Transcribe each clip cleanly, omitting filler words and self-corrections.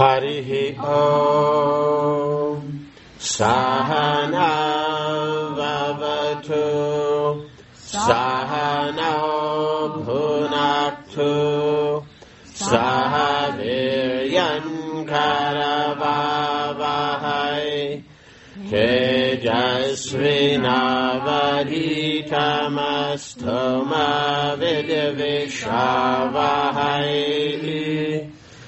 Harihi Om Sahana Vavatu Sahana Bhunaktu Sahaviryan Karavavahai Tejasvinavadhitamastoma Vidyavishavahai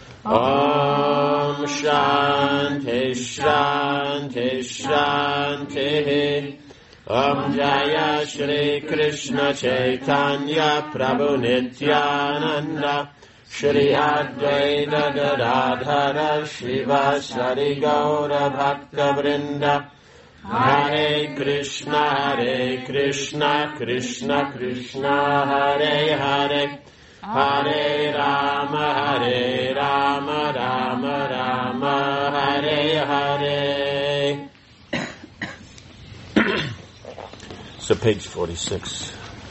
Om Shanti Shanti Shanti Om Jaya Shri Krishna Chaitanya Prabhu Nityananda Shri Advaita Gadadhara Shivasari Gaura Bhakta Vrinda Hare Krishna Krishna Krishna Hare Hare Hare Rama Rama Rama Hare Hare. So page 46.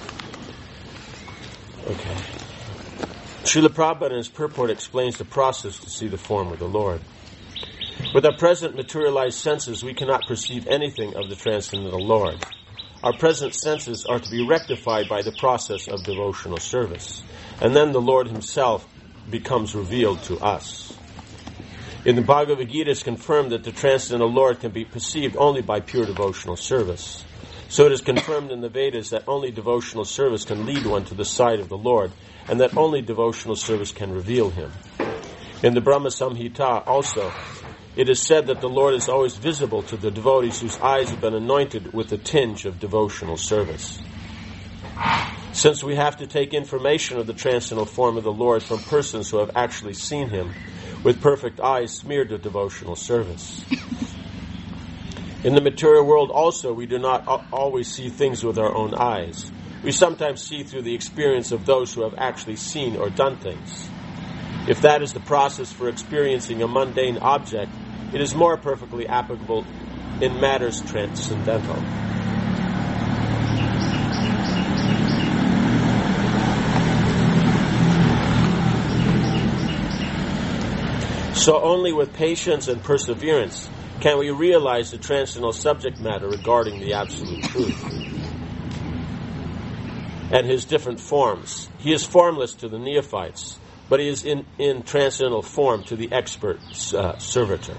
Okay. Srila Prabhupada in his purport explains the process to see the form of the Lord. With our present materialized senses, we cannot perceive anything of the Transcendental Lord. Our present senses are to be rectified by the process of devotional service. And then the Lord Himself becomes revealed to us. In the Bhagavad Gita, it is confirmed that the Transcendental Lord can be perceived only by pure devotional service. So it is confirmed in the Vedas that only devotional service can lead one to the side of the Lord, and that only devotional service can reveal Him. In the Brahma Samhita also, it is said that the Lord is always visible to the devotees whose eyes have been anointed with a tinge of devotional service. Since we have to take information of the transcendental form of the Lord from persons who have actually seen Him, with perfect eyes smeared with devotional service. In the material world also, we do not always see things with our own eyes. We sometimes see through the experience of those who have actually seen or done things. If that is the process for experiencing a mundane object, it is more perfectly applicable in matters transcendental. So only with patience and perseverance can we realize the transcendental subject matter regarding the Absolute Truth and His different forms. He is formless to the neophytes, but He is in transcendental form to the expert servitor.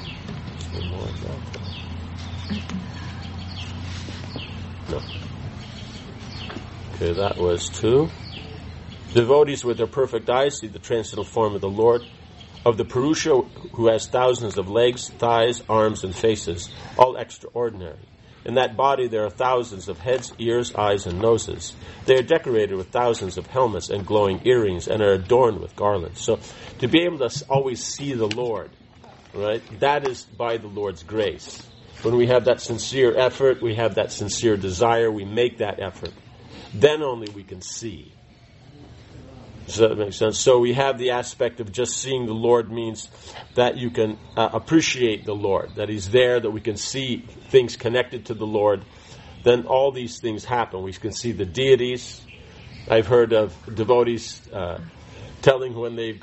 No. Okay, that was 2. Devotees with their perfect eyes see the transcendental form of the Lord, of the Purusha who has thousands of legs, thighs, arms, and faces, all extraordinary. In that body there are thousands of heads, ears, eyes, and noses. They are decorated with thousands of helmets and glowing earrings and are adorned with garlands. So to be able to always see the Lord, right, that is by the Lord's grace. When we have that sincere effort, we have that sincere desire, we make that effort, then only we can see. Does that make sense? So we have the aspect of just seeing the Lord means that you can appreciate the Lord, that He's there, that we can see things connected to the Lord. Then all these things happen. We can see the deities. I've heard of devotees telling when they've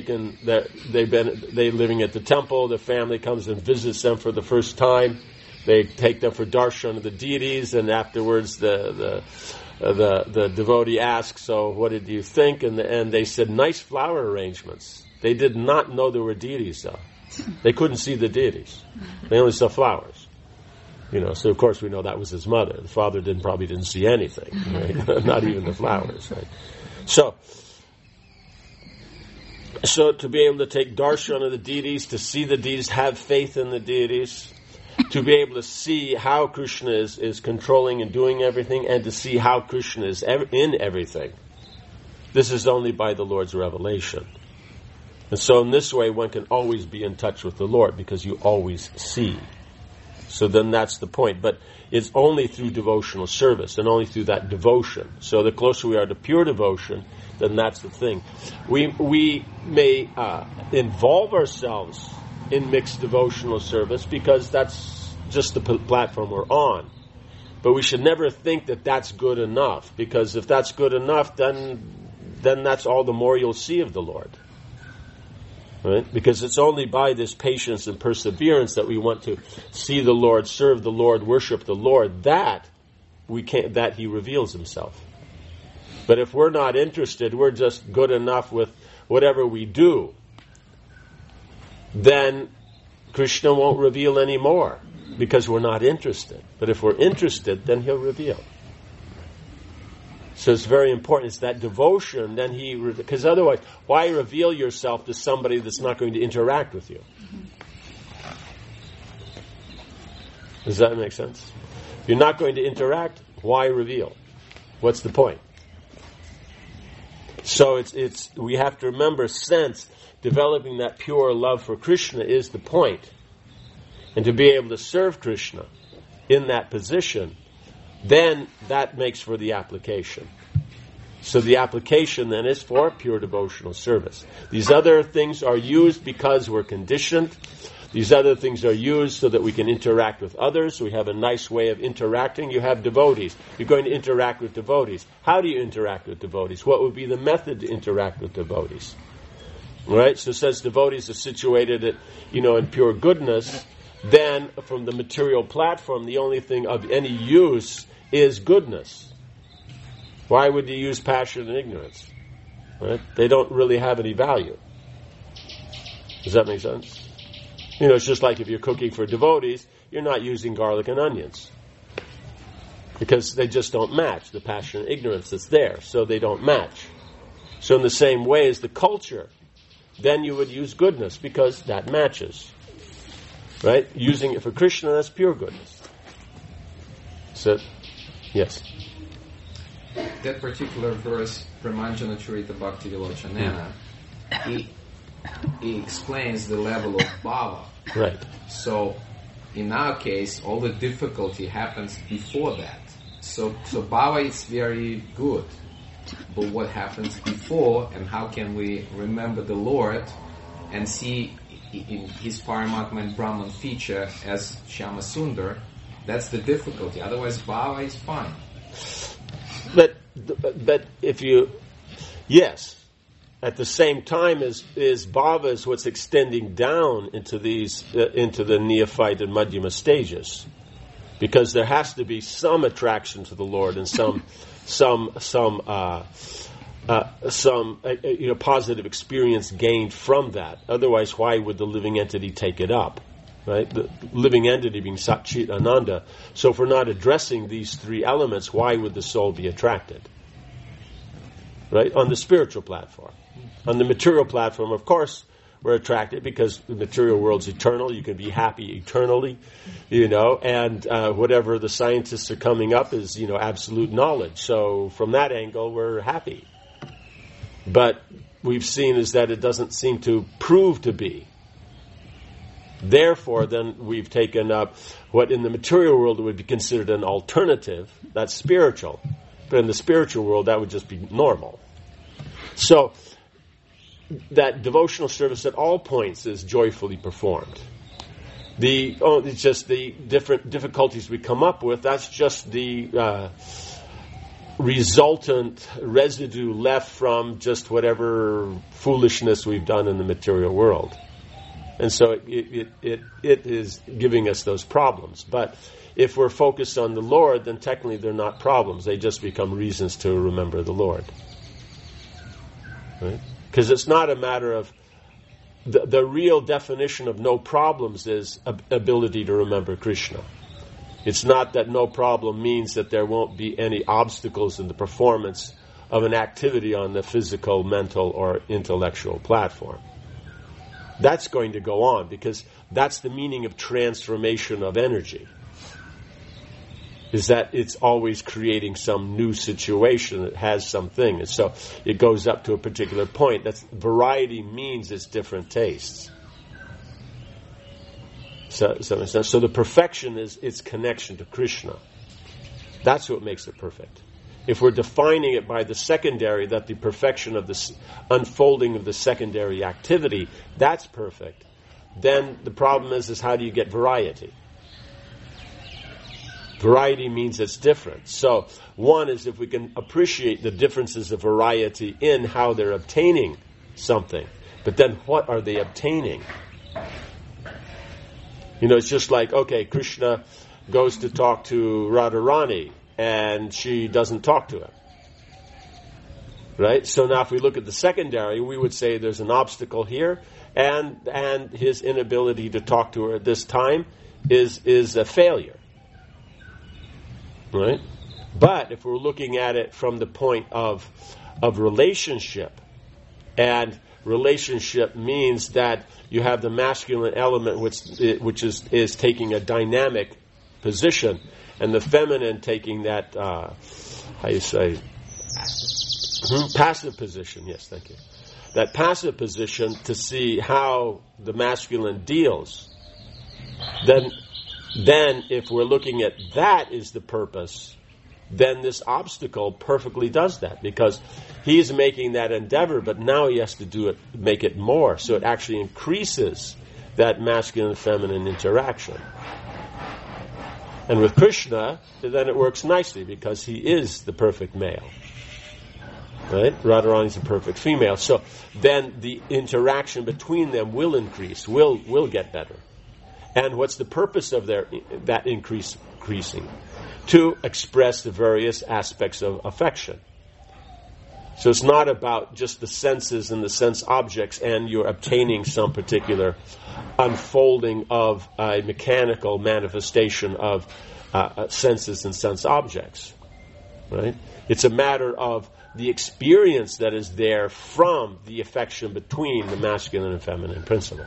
they living at the temple, the family comes and visits them for the first time. They take them for darshan of the deities, and afterwards the devotee asks, so what did you think? And they said, nice flower arrangements. They did not know there were deities, though. They couldn't see the deities. They only saw flowers. So of course we know that was his mother. The father probably didn't see anything, right? Not even the flowers, right? So to be able to take darshan of the deities, to see the deities, have faith in the deities, to be able to see how Krishna is controlling and doing everything, and to see how Krishna is in everything. This is only by the Lord's revelation. And so in this way, one can always be in touch with the Lord, because you always see. So then that's the point. But it's only through devotional service, and only through that devotion. So the closer we are to pure devotion, then that's the thing. We may involve ourselves in mixed devotional service, because that's just the platform we're on. But we should never think that that's good enough, because if that's good enough, then that's all the more you'll see of the Lord. Right? Because it's only by this patience and perseverance that we want to see the Lord, serve the Lord, worship the Lord, that He reveals Himself. But if we're not interested, we're just good enough with whatever we do, then Krishna won't reveal any more because we're not interested. But if we're interested, then He'll reveal. So it's very important. It's that devotion, then because otherwise, why reveal yourself to somebody that's not going to interact with you? Does that make sense? If you're not going to interact, why reveal? What's the point? So we have to remember, developing that pure love for Krishna is the point. And to be able to serve Krishna in that position, then that makes for the application. So the application then is for pure devotional service. These other things are used because we're conditioned. These other things are used so that we can interact with others. We have a nice way of interacting. You have devotees. You're going to interact with devotees. How do you interact with devotees? What would be the method to interact with devotees? Right? So since devotees are situated at, in pure goodness, then from the material platform, the only thing of any use is goodness. Why would you use passion and ignorance? Right? They don't really have any value. Does that make sense? It's just like if you're cooking for devotees, you're not using garlic and onions. Because they just don't match. The passion and ignorance that's there, so they don't match. So in the same way as the culture, then you would use goodness because that matches. Right? Using it for Krishna, that's pure goodness. So, yes. That particular verse, Pramanjana Charita Bhakti Vilochanena, he explains the level of bhava. Right. So, in our case, all the difficulty happens before that. So bhava is very good. But what happens before, and how can we remember the Lord and see in His Paramatma and Brahman feature as Shyama Sundar, that's the difficulty. Otherwise, bhava is fine. But if you, yes, at the same time is bhava is what's extending down into into the neophyte and madhyama stages, because there has to be some attraction to the Lord and some positive experience gained from that. Otherwise, why would the living entity take it up? Right? The living entity being Sat Chit Ananda. So if we're not addressing these three elements, why would the soul be attracted? Right? On the spiritual platform. On the material platform, of course, we're attracted because the material world's eternal. You can be happy eternally, and whatever the scientists are coming up is, absolute knowledge. So from that angle, we're happy. But we've seen is that it doesn't seem to prove to be. Therefore, then we've taken up what in the material world would be considered an alternative. That's spiritual. But in the spiritual world, that would just be normal. So that devotional service at all points is joyfully performed. It's just the different difficulties we come up with. That's just the resultant residue left from just whatever foolishness we've done in the material world. And so it is giving us those problems. But if we're focused on the Lord, then technically they're not problems. They just become reasons to remember the Lord. Right? Because it's not a matter of... The real definition of no problems is ability to remember Krishna. It's not that no problem means that there won't be any obstacles in the performance of an activity on the physical, mental, or intellectual platform. That's going to go on because that's the meaning of transformation of energy. Is that it's always creating some new situation that has something. And so it goes up to a particular point. That's variety means it's different tastes. So the perfection is its connection to Krishna. That's what makes it perfect. If we're defining it by the secondary, that the perfection of the unfolding of the secondary activity, that's perfect, then the problem is how do you get variety? Variety means it's different. So one is if we can appreciate the differences of variety in how they're obtaining something. But then what are they obtaining? It's just like, okay, Krishna goes to talk to Radharani, and she doesn't talk to him. Right? So now if we look at the secondary, we would say there's an obstacle here, and his inability to talk to her at this time is a failure. Right? But if we're looking at it from the point of relationship, and relationship means that you have the masculine element which is taking a dynamic position, and the feminine taking that passive position. Yes, thank you. That passive position to see how the masculine deals. Then if we're looking at that is the purpose, then this obstacle perfectly does that, because he's making that endeavor, but now he has to make it more, so it actually increases that masculine and feminine interaction. And with Krishna, then it works nicely, because he is the perfect male. Right? Radharani is the perfect female. So then the interaction between them will increase, will get better. And what's the purpose of that increasing? To express the various aspects of affection. So it's not about just the senses and the sense objects and you're obtaining some particular unfolding of a mechanical manifestation of senses and sense objects. Right? It's a matter of the experience that is there from the affection between the masculine and feminine principle.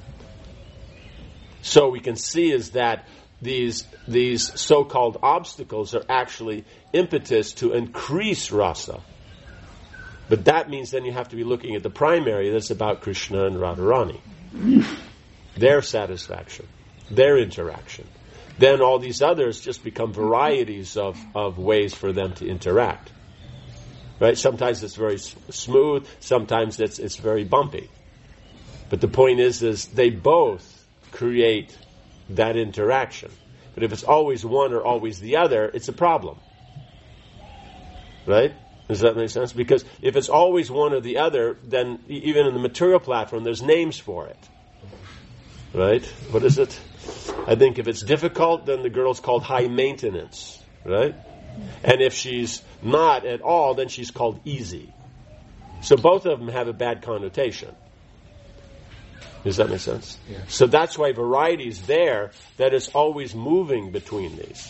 So we can see is that these so-called obstacles are actually impetus to increase rasa. But that means then you have to be looking at the primary that's about Krishna and Radharani. Their satisfaction, their interaction. Then all these others just become varieties of ways for them to interact. Right? Sometimes it's very smooth, sometimes it's very bumpy. But the point is they both create that interaction. But if it's always one or always the other, it's a problem. Right? Does that make sense? Because if it's always one or the other, then even in the material platform, there's names for it. Right? What is it? I think if it's difficult, then the girl's called high maintenance. Right? And if she's not at all, then she's called easy. So both of them have a bad connotation. Does that make sense? Yeah. So that's why variety is there, that is always moving between these.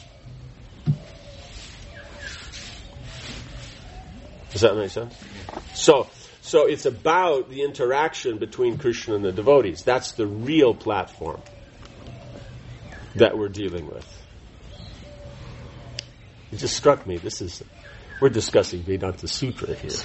Does that make sense? So it's about the interaction between Krishna and the devotees. That's the real platform that we're dealing with. It just struck me. We're discussing Vedanta Sutra here.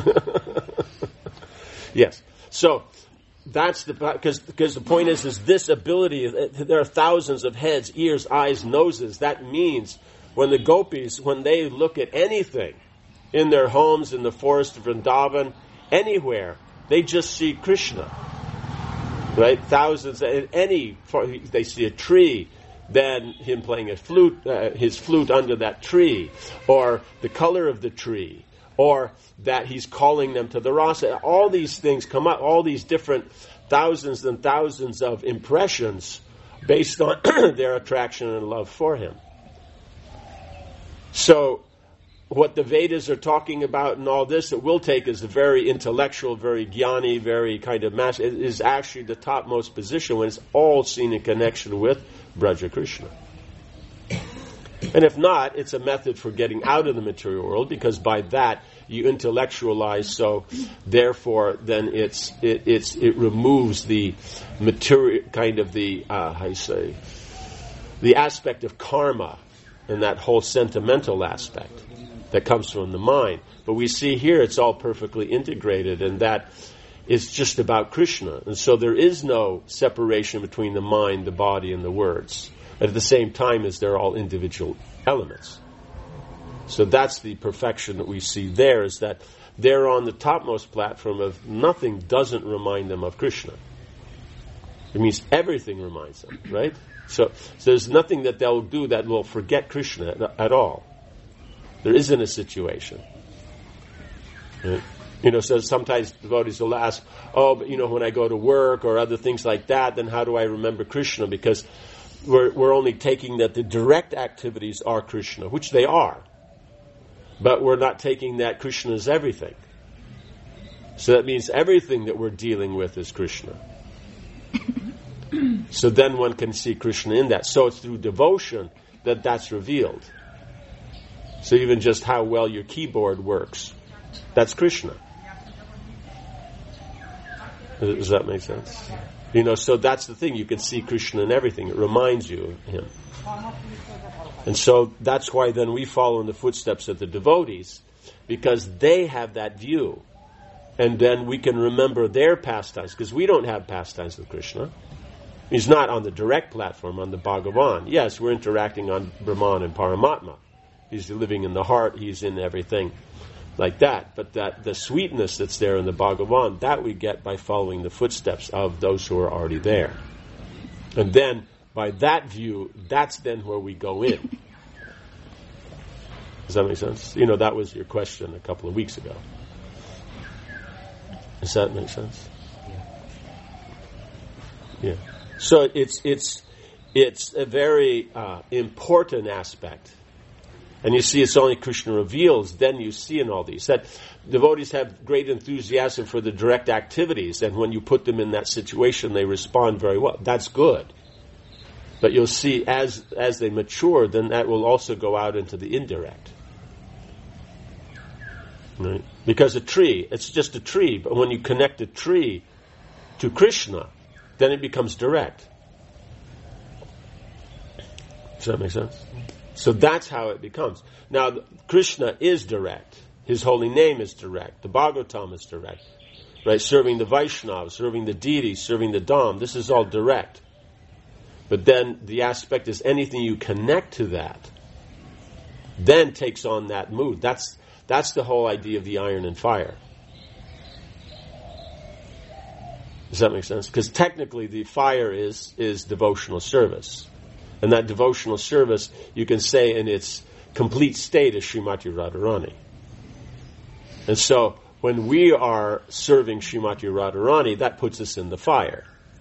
Yes. So that's because the point is this ability. There are thousands of heads, ears, eyes, noses. That means when the gopis, when they look at anything in their homes, in the forest of Vrindavan, anywhere, they just see Krishna. Right? Thousands. They see a tree, then him playing a flute, his flute under that tree, or the color of the tree, or that he's calling them to the rasa. All these things come up, all these different thousands and thousands of impressions based on their attraction and love for him. So what the Vedas are talking about and all this, it will take as a very intellectual, very jnani, very kind of mass. It is actually the topmost position when it's all seen in connection with Braja Krishna. And if not, it's a method for getting out of the material world, because by that you intellectualize. So therefore, then it removes the material kind of the aspect of karma and that whole sentimental aspect that comes from the mind. But we see here it's all perfectly integrated, and that is just about Krishna. And so there is no separation between the mind, the body, and the words. At the same time as they're all individual elements. So that's the perfection that we see there, is that they're on the topmost platform of nothing doesn't remind them of Krishna. It means everything reminds them, right? So there's nothing that they'll do that will forget Krishna at all. There isn't a situation. Right? So sometimes devotees will ask, but when I go to work or other things like that, then how do I remember Krishna? Because we're only taking that the direct activities are Krishna, which they are. But we're not taking that Krishna is everything. So that means everything that we're dealing with is Krishna. So then one can see Krishna in that. So it's through devotion that that's revealed. So even just how well your keyboard works, that's Krishna. Does that make sense? So that's the thing. You can see Krishna in everything. It reminds you of him. And so that's why then we follow in the footsteps of the devotees, because they have that view. And then we can remember their pastimes, because we don't have pastimes with Krishna. He's not on the direct platform, on the Bhagavan. Yes, we're interacting on Brahman and Paramatma. He's living in the heart, he's in everything like that. But that the sweetness that's there in the Bhagavan, that we get by following the footsteps of those who are already there. And then, by that view, that's then where we go in. Does that make sense? That was your question a couple of weeks ago. Does that make sense? Yeah. So it's a very important aspect. And you see, it's only Krishna reveals, then you see in all these. That devotees have great enthusiasm for the direct activities, and when you put them in that situation, they respond very well. That's good. But you'll see, as they mature, then that will also go out into the indirect. Right? Because a tree, it's just a tree, but when you connect a tree to Krishna, then it becomes direct. Does that make sense? So that's how it becomes. Now, Krishna is direct. His holy name is direct. The Bhagavatam is direct. Right? Serving the Vaishnavas, serving the deities, serving the Dham, this is all direct. But then the aspect is anything you connect to that, then takes on that mood. That's the whole idea of the iron and fire. Does that make sense? Because technically the fire is devotional service. And that devotional service, you can say in its complete state, is Srimati Radharani. And so, when we are serving Srimati Radharani, that puts us in the fire.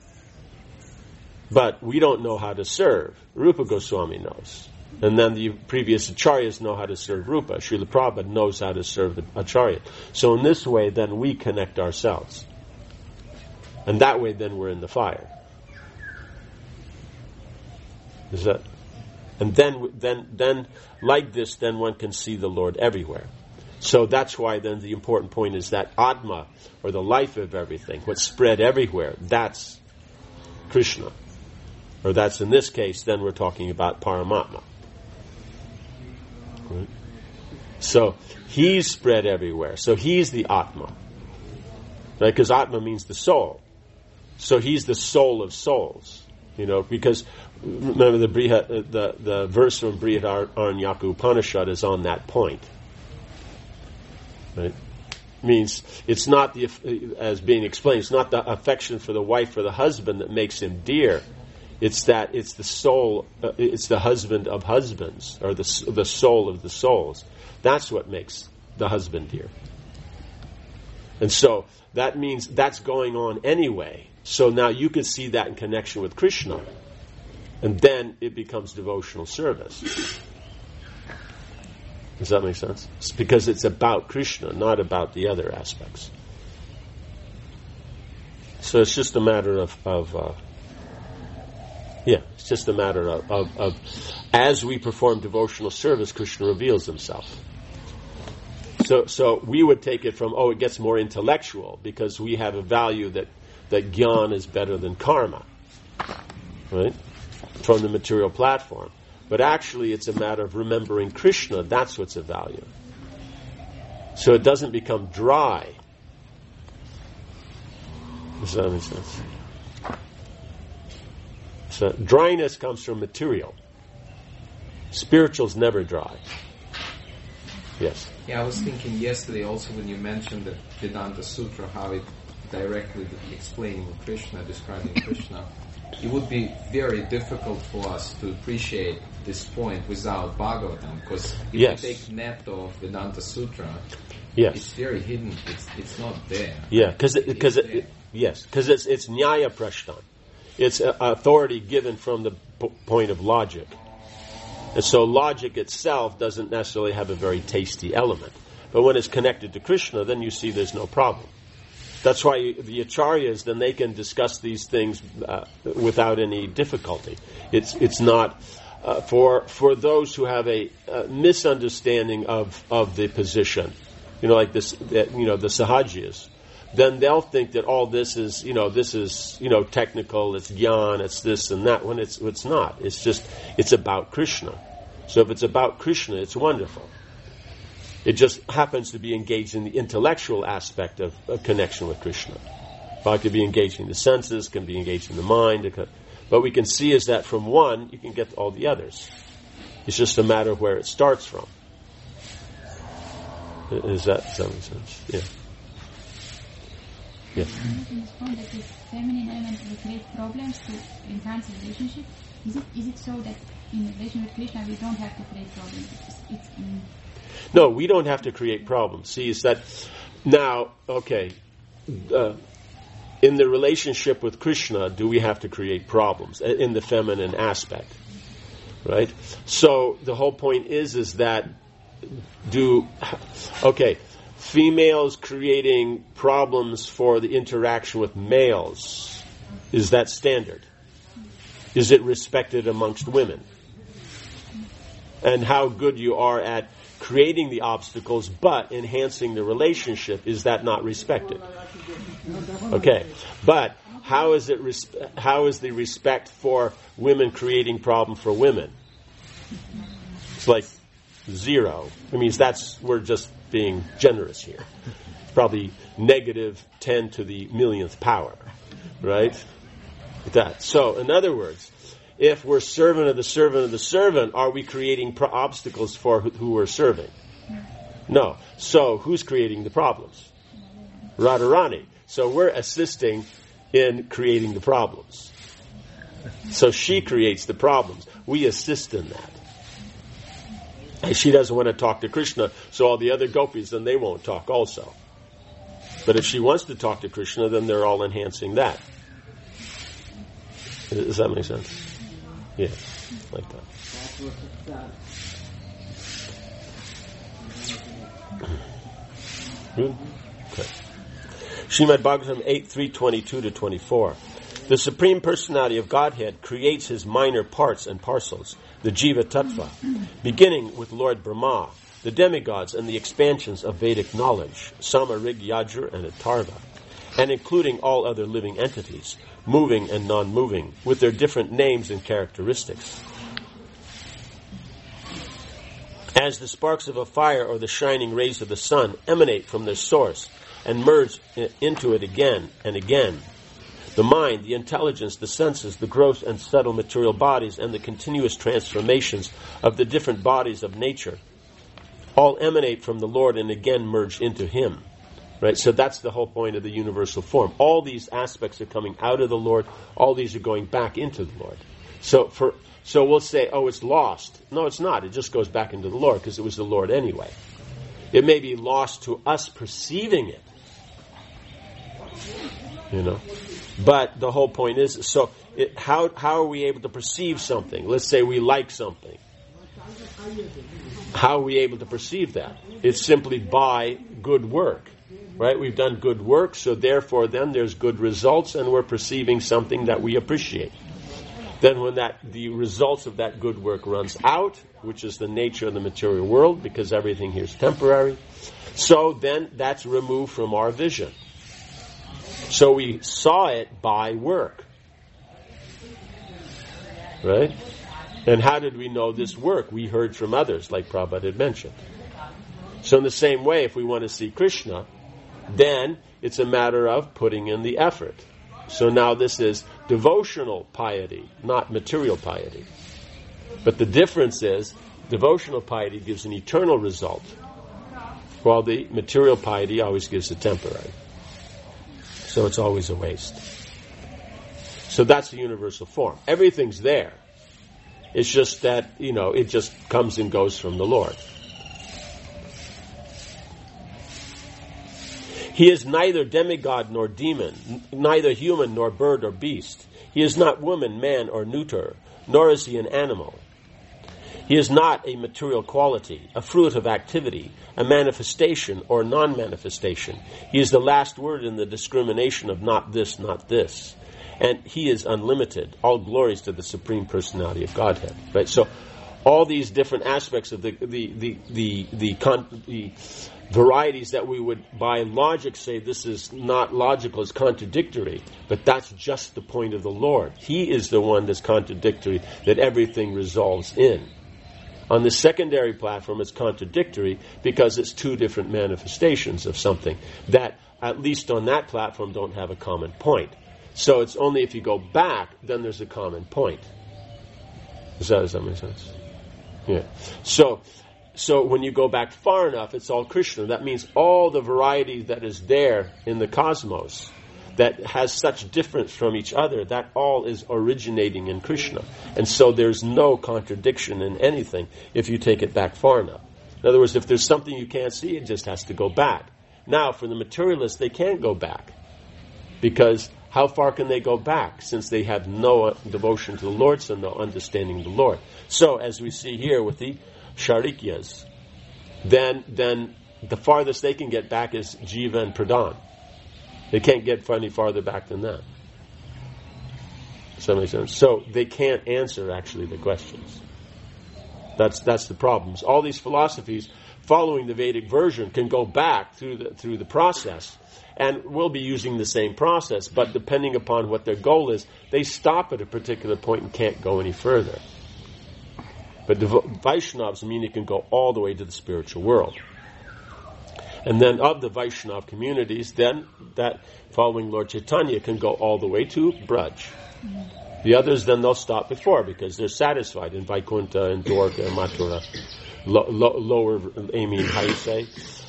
But we don't know how to serve. Rupa Goswami knows. And then the previous acharyas know how to serve Rupa. Srila Prabhupada knows how to serve the acharya. So in this way, then we connect ourselves. And that way, then we're in the fire. Is that? And then like this, then one can see the Lord everywhere. So that's why then the important point is that Atma, or the life of everything, what's spread everywhere, that's Krishna. Or that's, in this case, then we're talking about Paramatma. Right? So he's spread everywhere. So he's the Atma. Right? Because Atma means the soul. So he's the soul of souls. Because remember the verse from Brihad Aranyaka Upanishad is on that point. Right? Means it's not as being explained, it's not the affection for the wife or the husband that makes him dear. It's the soul, it's the husband of husbands, or the soul of the souls. That's what makes the husband dear. And so that means that's going on anyway. So now you can see that in connection with Krishna. And then it becomes devotional service. Does that make sense? It's because it's about Krishna, not about the other aspects. So it's just a matter of it's just a matter of as we perform devotional service, Krishna reveals himself. So we would take it from, it gets more intellectual, because we have a value that Gyan is better than karma, right? From the material platform. But actually it's a matter of remembering Krishna, that's what's of value. So it doesn't become dry. Does that make sense? So dryness comes from material. Spiritual's never dry. Yes? Yeah, I was thinking yesterday also when you mentioned the Vedanta Sutra, how it directly explaining Krishna, describing Krishna, it would be very difficult for us to appreciate this point without Bhagavatam, because if you take netto of Vedanta Sutra, Yes. It's very hidden. It's not there. Yeah, because it's Nyaya Prashtan. It's authority given from the point of logic. And so logic itself doesn't necessarily have a very tasty element. But when it's connected to Krishna, then you see there's no problem. That's why the acharyas, then they can discuss these things without any difficulty. It's not for those who have a misunderstanding of the position, like this, the Sahajiyas. Then they'll think that all this is technical, it's gyan, it's this and that, when it's not. It's about Krishna. So if it's about Krishna, it's wonderful. It just happens to be engaged in the intellectual aspect of a connection with Krishna. It could be engaged in the senses, can be engaged in the mind, but we can see is that from one, you can get all the others. It's just a matter of where it starts from. Does that make sense? Yeah. Yes. In this point that this feminine element will create problems to enhance the relationship. Is it so that in relation with Krishna we don't have to create problems? No, we don't have to create problems. See, is that now, okay, in the relationship with Krishna, do we have to create problems in the feminine aspect? Right? So the whole point is that females creating problems for the interaction with males, is that standard? Is it respected amongst women? And how good you are at creating the obstacles but enhancing the relationship, is that not respected? Okay, but how is the respect for women creating problem for women? It's like zero. I mean, we're just being generous here. It's probably negative 10 to the millionth power, right? That. So, in other words, if we're servant of the servant of the servant, are we creating obstacles for who we're serving? No. So, who's creating the problems? Radharani. So, we're assisting in creating the problems. So, she creates the problems. We assist in that. And she doesn't want to talk to Krishna, so all the other gopis, then they won't talk also. But if she wants to talk to Krishna, then they're all enhancing that. Does that make sense? Yeah, like that. Good? Okay. Srimad Bhagavatam 8:322-24. The Supreme Personality of Godhead creates his minor parts and parcels, the Jiva Tattva, beginning with Lord Brahma, the demigods and the expansions of Vedic knowledge, Sama, Rig, Yajur, and Atharva, and including all other living entities, moving and non-moving, with their different names and characteristics. As the sparks of a fire or the shining rays of the sun emanate from their source and merge into it again and again, the mind, the intelligence, the senses, the gross and subtle material bodies, and the continuous transformations of the different bodies of nature all emanate from the Lord and again merge into Him. Right? So that's the whole point of the universal form. All these aspects are coming out of the Lord. All these are going back into the Lord. So we'll say, oh, it's lost. No, it's not. It just goes back into the Lord because it was the Lord anyway. It may be lost to us perceiving it. But the whole point is, how are we able to perceive something? Let's say we like something. How are we able to perceive that? It's simply by good work. Right? We've done good work, so therefore then there's good results and we're perceiving something that we appreciate. Then when the results of that good work runs out, which is the nature of the material world, because everything here is temporary, so then that's removed from our vision. So we saw it by work. Right? And how did we know this work? We heard from others, like Prabhupada had mentioned. So in the same way, if we want to see Krishna, then it's a matter of putting in the effort. So now this is devotional piety, not material piety. But the difference is, devotional piety gives an eternal result, while the material piety always gives a temporary. So it's always a waste. So that's the universal form. Everything's there. It's just that, it just comes and goes from the Lord. He is neither demigod nor demon, neither human nor bird or beast. He is not woman, man, or neuter, nor is he an animal. He is not a material quality, a fruit of activity, a manifestation or non-manifestation. He is the last word in the discrimination of not this, not this. And he is unlimited. All glories to the Supreme Personality of Godhead. Right? So all these different aspects of the varieties that we would by logic say this is not logical, it's contradictory, but that's just the point of the Lord. He is the one that's contradictory, that everything resolves in. On the secondary platform, it's contradictory because it's two different manifestations of something that, at least on that platform, don't have a common point. So it's only if you go back, then there's a common point. Does that make sense? Yeah. So when you go back far enough, it's all Krishna. That means all the variety that is there in the cosmos that has such difference from each other, that all is originating in Krishna. And so there's no contradiction in anything if you take it back far enough. In other words, if there's something you can't see, it just has to go back. Now, for the materialists, they can't go back. Because how far can they go back since they have no devotion to the Lord, so no understanding of the Lord? So, as we see here with the Sharikyas, then the farthest they can get back is Jiva and Pradhan. They can't get any farther back than that. Does that make sense? So they can't answer actually the questions. That's the problem. All these philosophies following the Vedic version can go back through the process, and we'll be using the same process, but depending upon what their goal is, they stop at a particular point and can't go any further. But the Vaishnavas, it can go all the way to the spiritual world. And then of the Vaishnav communities, then that following Lord Chaitanya can go all the way to Braj. The others, then they'll stop before because they're satisfied in Vaikuntha and Dwarka and Mathura. Lower, how you say?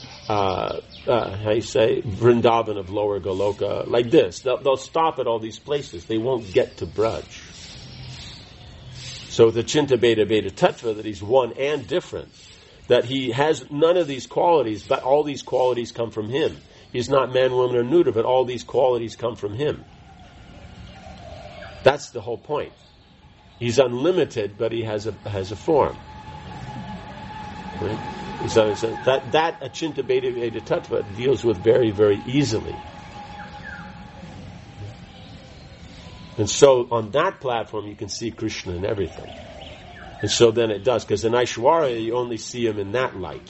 Vrindavan of Lower Goloka, like this. They'll stop at all these places. They won't get to Braj. So the Chinta Bheda Veda Tattva, that he's one and different, that he has none of these qualities, but all these qualities come from him. He's not man, woman, or neuter, but all these qualities come from him. That's the whole point. He's unlimited, but he has a form. Right? So that Achinta Bheda Veda Tattva deals with very, very easily. And so on that platform you can see Krishna in everything. And so then it does, because in Aishwarya you only see him in that light.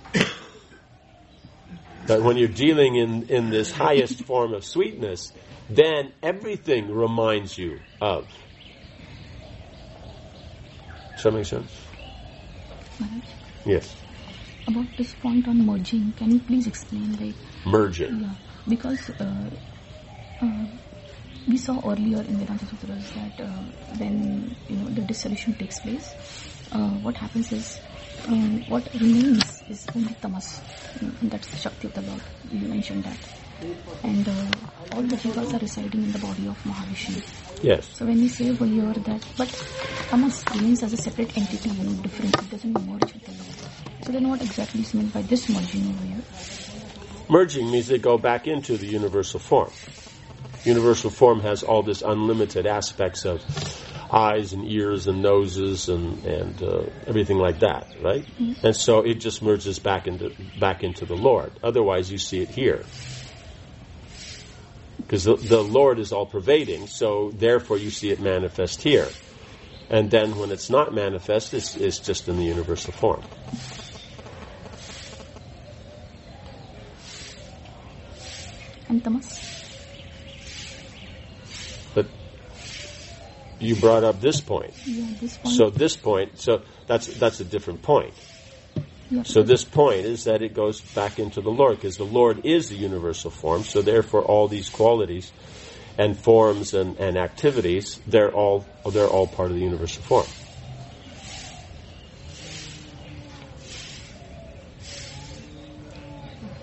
But when you're dealing in this highest form of sweetness, then everything reminds you of. Does that make sense? Maharaj? Yes. About this point on merging, can you please explain? Merging. Yeah, because we saw earlier in Vedanta Sutras that when the dissolution takes place, what happens is what remains is only tamas. That's the Shakti of the Lord. You mentioned that. And all the jivas are residing in the body of Mahavishnu. Yes. So when we say over here that, but tamas remains as a separate entity, different. It doesn't merge with the Lord. So then what exactly is meant by this merging over here? Merging means they go back into the universal form. Universal form has all this unlimited aspects of eyes and ears and noses and everything like that, right? Mm-hmm. And so it just merges back into the Lord. Otherwise, you see it here, because the Lord is all pervading. So therefore, you see it manifest here. And then when it's not manifest, it's just in the universal form. And tamas? But you brought up this point. Yeah, this point. So this point, so that's a different point. Yeah. So this point is that it goes back into the Lord, because the Lord is the universal form. So therefore, all these qualities and forms and activities, they're all part of the universal form.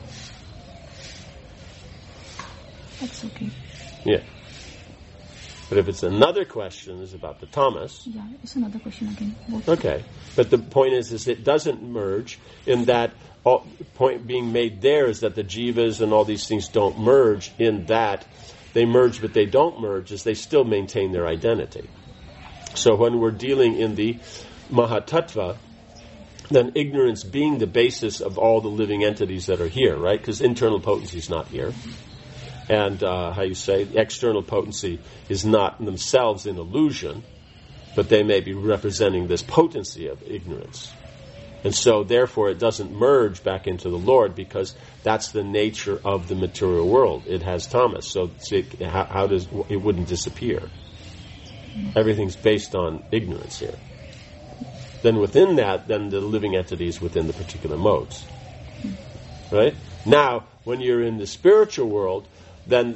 That's okay. Yeah. But if it's another question, is about the tamas. Yeah, it's another question again. Both. Okay. But the point is it doesn't merge in that. Point being made there is that the jivas and all these things don't merge in that. They merge, but they don't merge, is they still maintain their identity. So when we're dealing in the Mahatattva, then ignorance being the basis of all the living entities that are here, right? Because internal potency is not here. And, external potency is not themselves an illusion, but they may be representing this potency of ignorance. And so, therefore, it doesn't merge back into the Lord because that's the nature of the material world. It has tamas, so how does it wouldn't disappear? Everything's based on ignorance here. Then within that, then the living entity is within the particular modes, right? Now, when you're in the spiritual world, then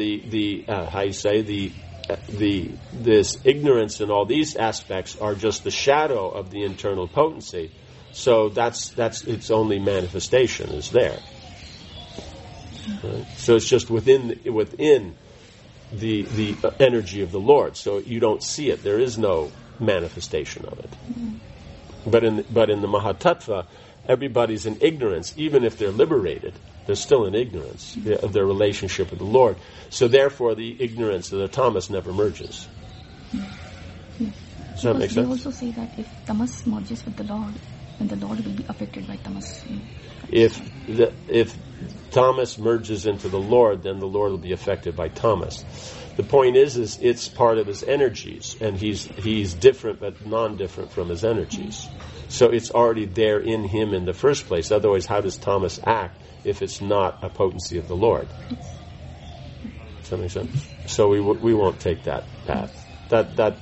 this ignorance and all these aspects are just the shadow of the internal potency. So that's its only manifestation is there. Right? So it's just within the energy of the Lord. So you don't see it. There is no manifestation of it. But in the Mahatattva, everybody's in ignorance. Even if they're liberated, they're still in ignorance of their relationship with the Lord. So therefore, the ignorance of the tamas never merges. Does that make sense? They also say that if tamas merges with the Lord, then the Lord will be affected by tamas. If tamas merges into the Lord, then the Lord will be affected by tamas. The point is it's part of his energies, and he's different but non-different from his energies. So it's already there in him in the first place. Otherwise, how does tamas act if it's not a potency of the Lord? Does that make sense? So we won't take that path. That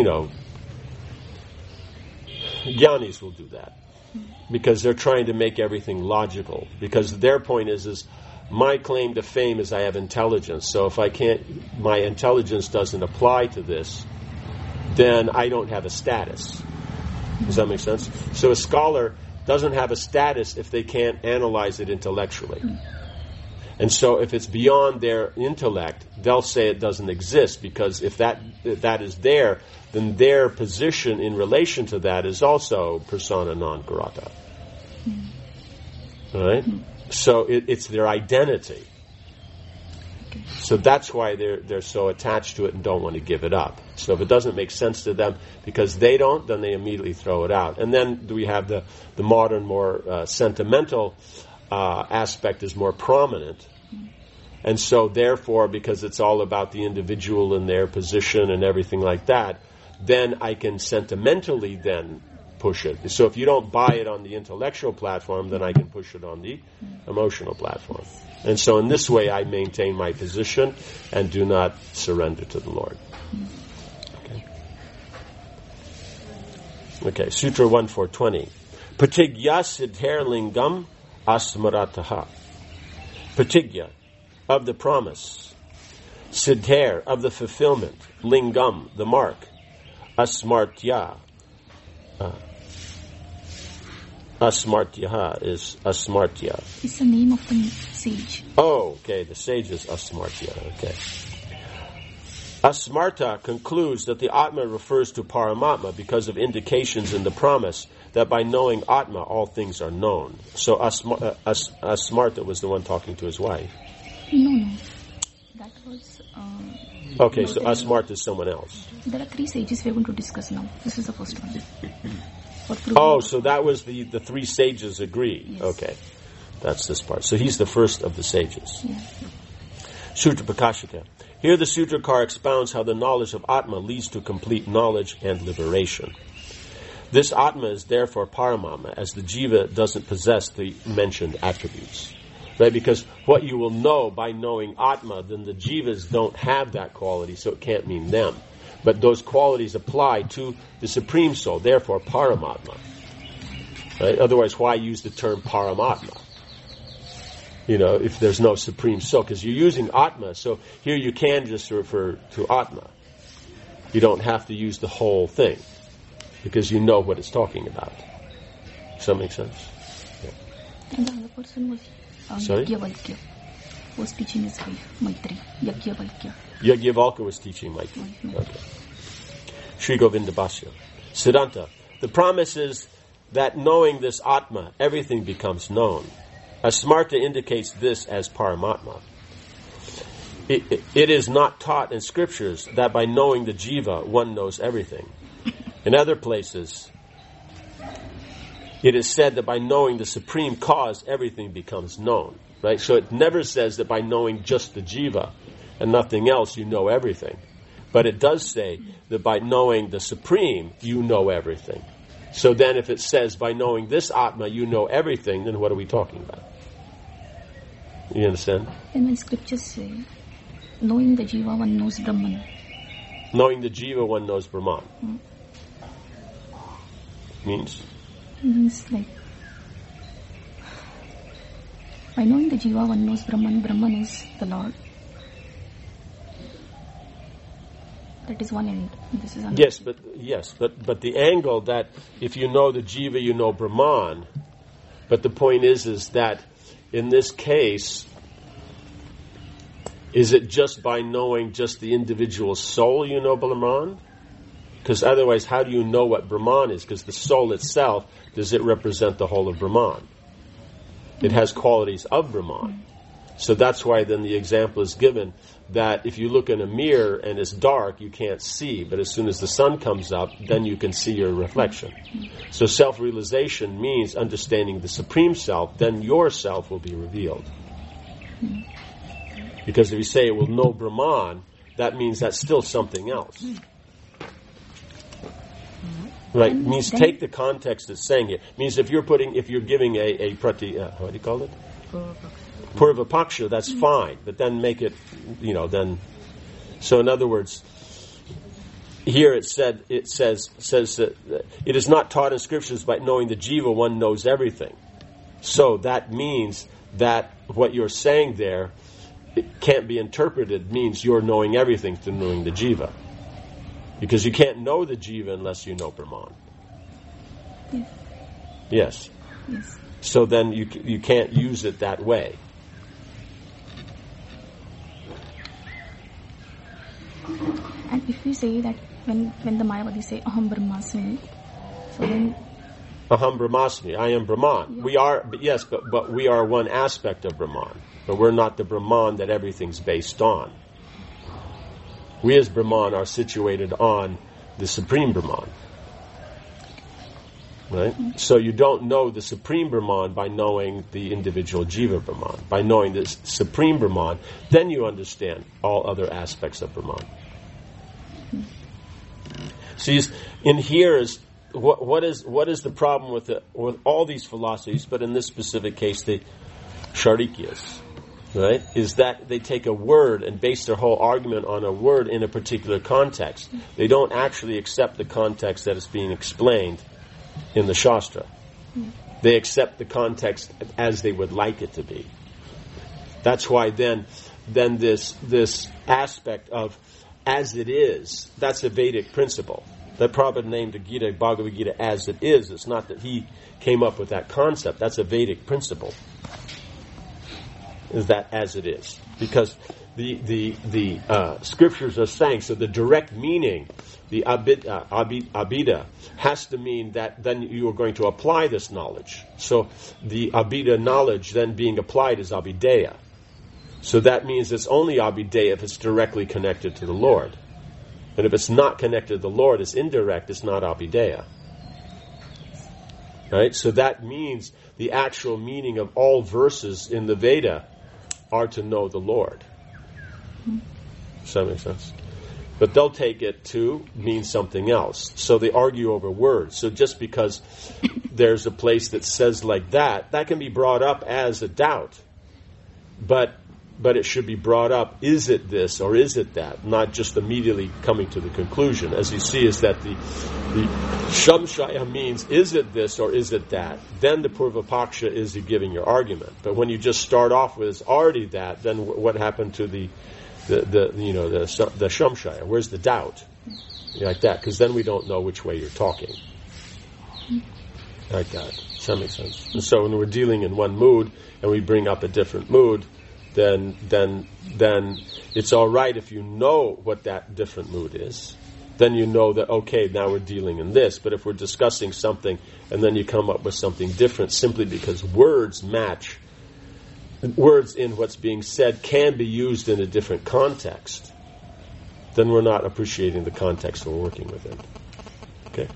Jnanis will do that. Because they're trying to make everything logical. Because their point is my claim to fame is I have intelligence. So if my intelligence doesn't apply to this, then I don't have a status. Does that make sense? So a scholar doesn't have a status if they can't analyze it intellectually. And so if it's beyond their intellect, they'll say it doesn't exist, because if that is there, then their position in relation to that is also persona non grata. Right? So it's their identity. So that's why they're so attached to it and don't want to give it up. So if it doesn't make sense to them because they don't, then they immediately throw it out. And then we have the modern, more sentimental aspect is more prominent. And so therefore, because it's all about the individual and their position and everything like that, then I can sentimentally then push it. So if you don't buy it on the intellectual platform, then I can push it on the emotional platform. And so in this way, I maintain my position and do not surrender to the Lord. Okay, Sutra 1420. Pratigya siddher lingam asmarataha. Pratigya, of the promise. Siddher, of the fulfillment. Lingam, the mark. Asmartya. Asmartya is Asmartya. It's the name of the sage. Oh, okay, the sage is Asmartya, okay. Asmarta concludes that the Atma refers to Paramatma because of indications in the promise that by knowing Atma, all things are known. So Asmarta was the one talking to his wife. No. That was... okay, so Asmarta is someone else. There are 3 sages we are going to discuss now. This is the first one. Oh, so that was the 3 sages agree. Yes. Okay, that's this part. So he's the first of the sages. Yeah. Sutra Prakashika. Here the Sutrakar expounds how the knowledge of Atma leads to complete knowledge and liberation. This Atma is therefore Paramatma, as the Jiva doesn't possess the mentioned attributes. Right? Because what you will know by knowing Atma, then the Jivas don't have that quality, so it can't mean them. But those qualities apply to the Supreme Soul, therefore Paramatma. Right? Otherwise, why use the term Paramatma? If there's no Supreme Soul, because you're using Atma, so here you can just refer to Atma. You don't have to use the whole thing, because you know what it's talking about. Does that make sense? Yeah. And the other person was Sorry? Yavalkya. was teaching his wife, Maitri, Yajnavalkya. Yajnavalkya was teaching Maitri. Okay. Sri Govinda Bhashya. Siddhanta. The promise is that knowing this Atma, everything becomes known. Asmarta indicates this as Paramatma. It is not taught in scriptures that by knowing the Jiva, one knows everything. In other places, it is said that by knowing the supreme cause, everything becomes known. Right? So it never says that by knowing just the Jiva and nothing else, you know everything. But it does say that by knowing the supreme, you know everything. So then if it says by knowing this Atma, you know everything, then what are we talking about? You understand? And when scriptures say, knowing the Jiva, one knows Brahman. Knowing the Jiva, one knows Brahman. Means? Means like, by knowing the Jiva, one knows Brahman. Brahman is the Lord. That is one end. This is another. Yes, but the angle that if you know the Jiva, you know Brahman. But the point is that in this case, is it just by knowing just the individual soul you know Brahman? Because otherwise, how do you know what Brahman is? Because the soul itself, does it represent the whole of Brahman? It has qualities of Brahman. So that's why then the example is given that if you look in a mirror and it's dark, you can't see. But as soon as the sun comes up, then you can see your reflection. So self-realization means understanding the Supreme Self, then your self will be revealed. Because if you say it will know Brahman, that means that's still something else. Right? It means take the context it's saying it. It means if you're giving a prati, what do you call it? Purvapaksha, that's fine, but then make it, then. So in other words, here it says that it is not taught in scriptures by knowing the Jiva, one knows everything. So that means that what you're saying there, it can't be interpreted means you're knowing everything through knowing the Jiva. Because you can't know the Jiva unless you know Brahman. Yes. So then you can't use it that way. And if we say that when the Mayavadis say Aham Brahmasmi, so then Aham Brahmasmi, I am Brahman. We are, but we are one aspect of Brahman. But we're not the Brahman that everything's based on. We as Brahman are situated on the Supreme Brahman. Right? So you don't know the Supreme Brahman by knowing the individual Jiva Brahman. By knowing the Supreme Brahman, then you understand all other aspects of Brahman. See, in here is what is the problem with all these philosophies, but in this specific case, the Sharikyas, right? Is that they take a word and base their whole argument on a word in a particular context. They don't actually accept the context that is being explained in the Shastra. They accept the context as they would like it to be. That's why then this aspect of as it is, that's a Vedic principle. That Prabhupada named the Gita, Bhagavad Gita, as it is. It's not that he came up with that concept. That's a Vedic principle. Is that as it is. Because the scriptures are saying, so the direct meaning, the abhida, has to mean that then you are going to apply this knowledge. So the abhida knowledge then being applied is abhideya. So that means it's only abhideya if it's directly connected to the Lord. And if it's not connected to the Lord, it's indirect, it's not abhideya. Right? So that means the actual meaning of all verses in the Veda are to know the Lord. Does that make sense? But they'll take it to mean something else. So they argue over words. So just because there's a place that says like that can be brought up as a doubt. But it should be brought up, is it this or is it that? Not just immediately coming to the conclusion. As you see, is that the Shamshaya means, is it this or is it that? Then the Purvapaksha is you giving your argument. But when you just start off with, it's already that, then what happened to the Shamshaya? Where's the doubt? Like that, because then we don't know which way you're talking. Like that. Does that make sense? And so when we're dealing in one mood and we bring up a different mood, then it's all right if you know what that different mood is. Then you know that, okay, now we're dealing in this. But if we're discussing something and then you come up with something different simply because words match, words in what's being said can be used in a different context, then we're not appreciating the context we're working within. Okay?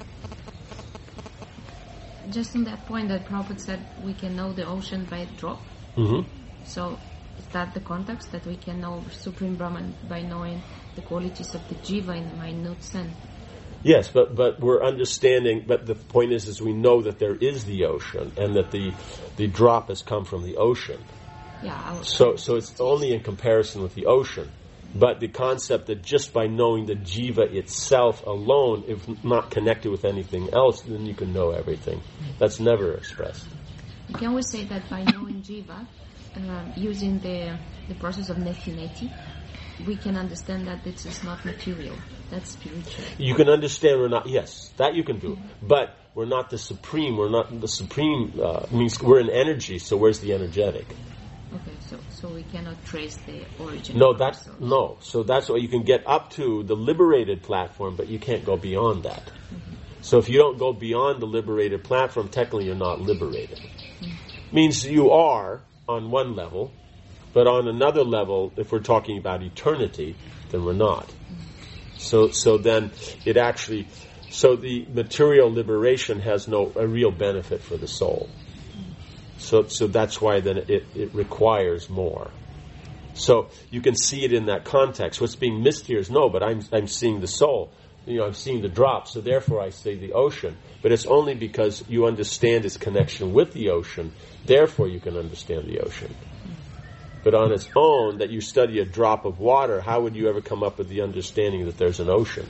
Just on that point that Prabhupada said we can know the ocean by a drop. Mm-hmm. So is that the context, that we can know Supreme Brahman by knowing the qualities of the jiva in a minute sense? Yes, but we're understanding, but the point is we know that there is the ocean and that the drop has come from the ocean. Yeah. So it's only in comparison with the ocean. But the concept that just by knowing the jiva itself alone, if not connected with anything else, then you can know everything. That's never expressed. You can always say that by knowing jiva, using the process of neti, we can understand that this is not material. That's spiritual. You can understand we're not, yes, that you can do. But we're not the supreme. We're not the supreme, means we're an energy, so where's the energetic? Okay, so we cannot trace the origin. No. So that's why you can get up to the liberated platform, but you can't go beyond that. Mm-hmm. So if you don't go beyond the liberated platform, technically you're not liberated. Mm-hmm. Means you are on one level, but on another level, if we're talking about eternity, then we're not. Mm-hmm. So then it actually, so the material liberation has a real benefit for the soul. So that's why then it requires more. So you can see it in that context. What's being missed here is but I'm seeing the soul. I'm seeing the drop. So therefore I say the ocean. But it's only because you understand its connection with the ocean. Therefore you can understand the ocean. But on its own, that you study a drop of water, how would you ever come up with the understanding that there's an ocean?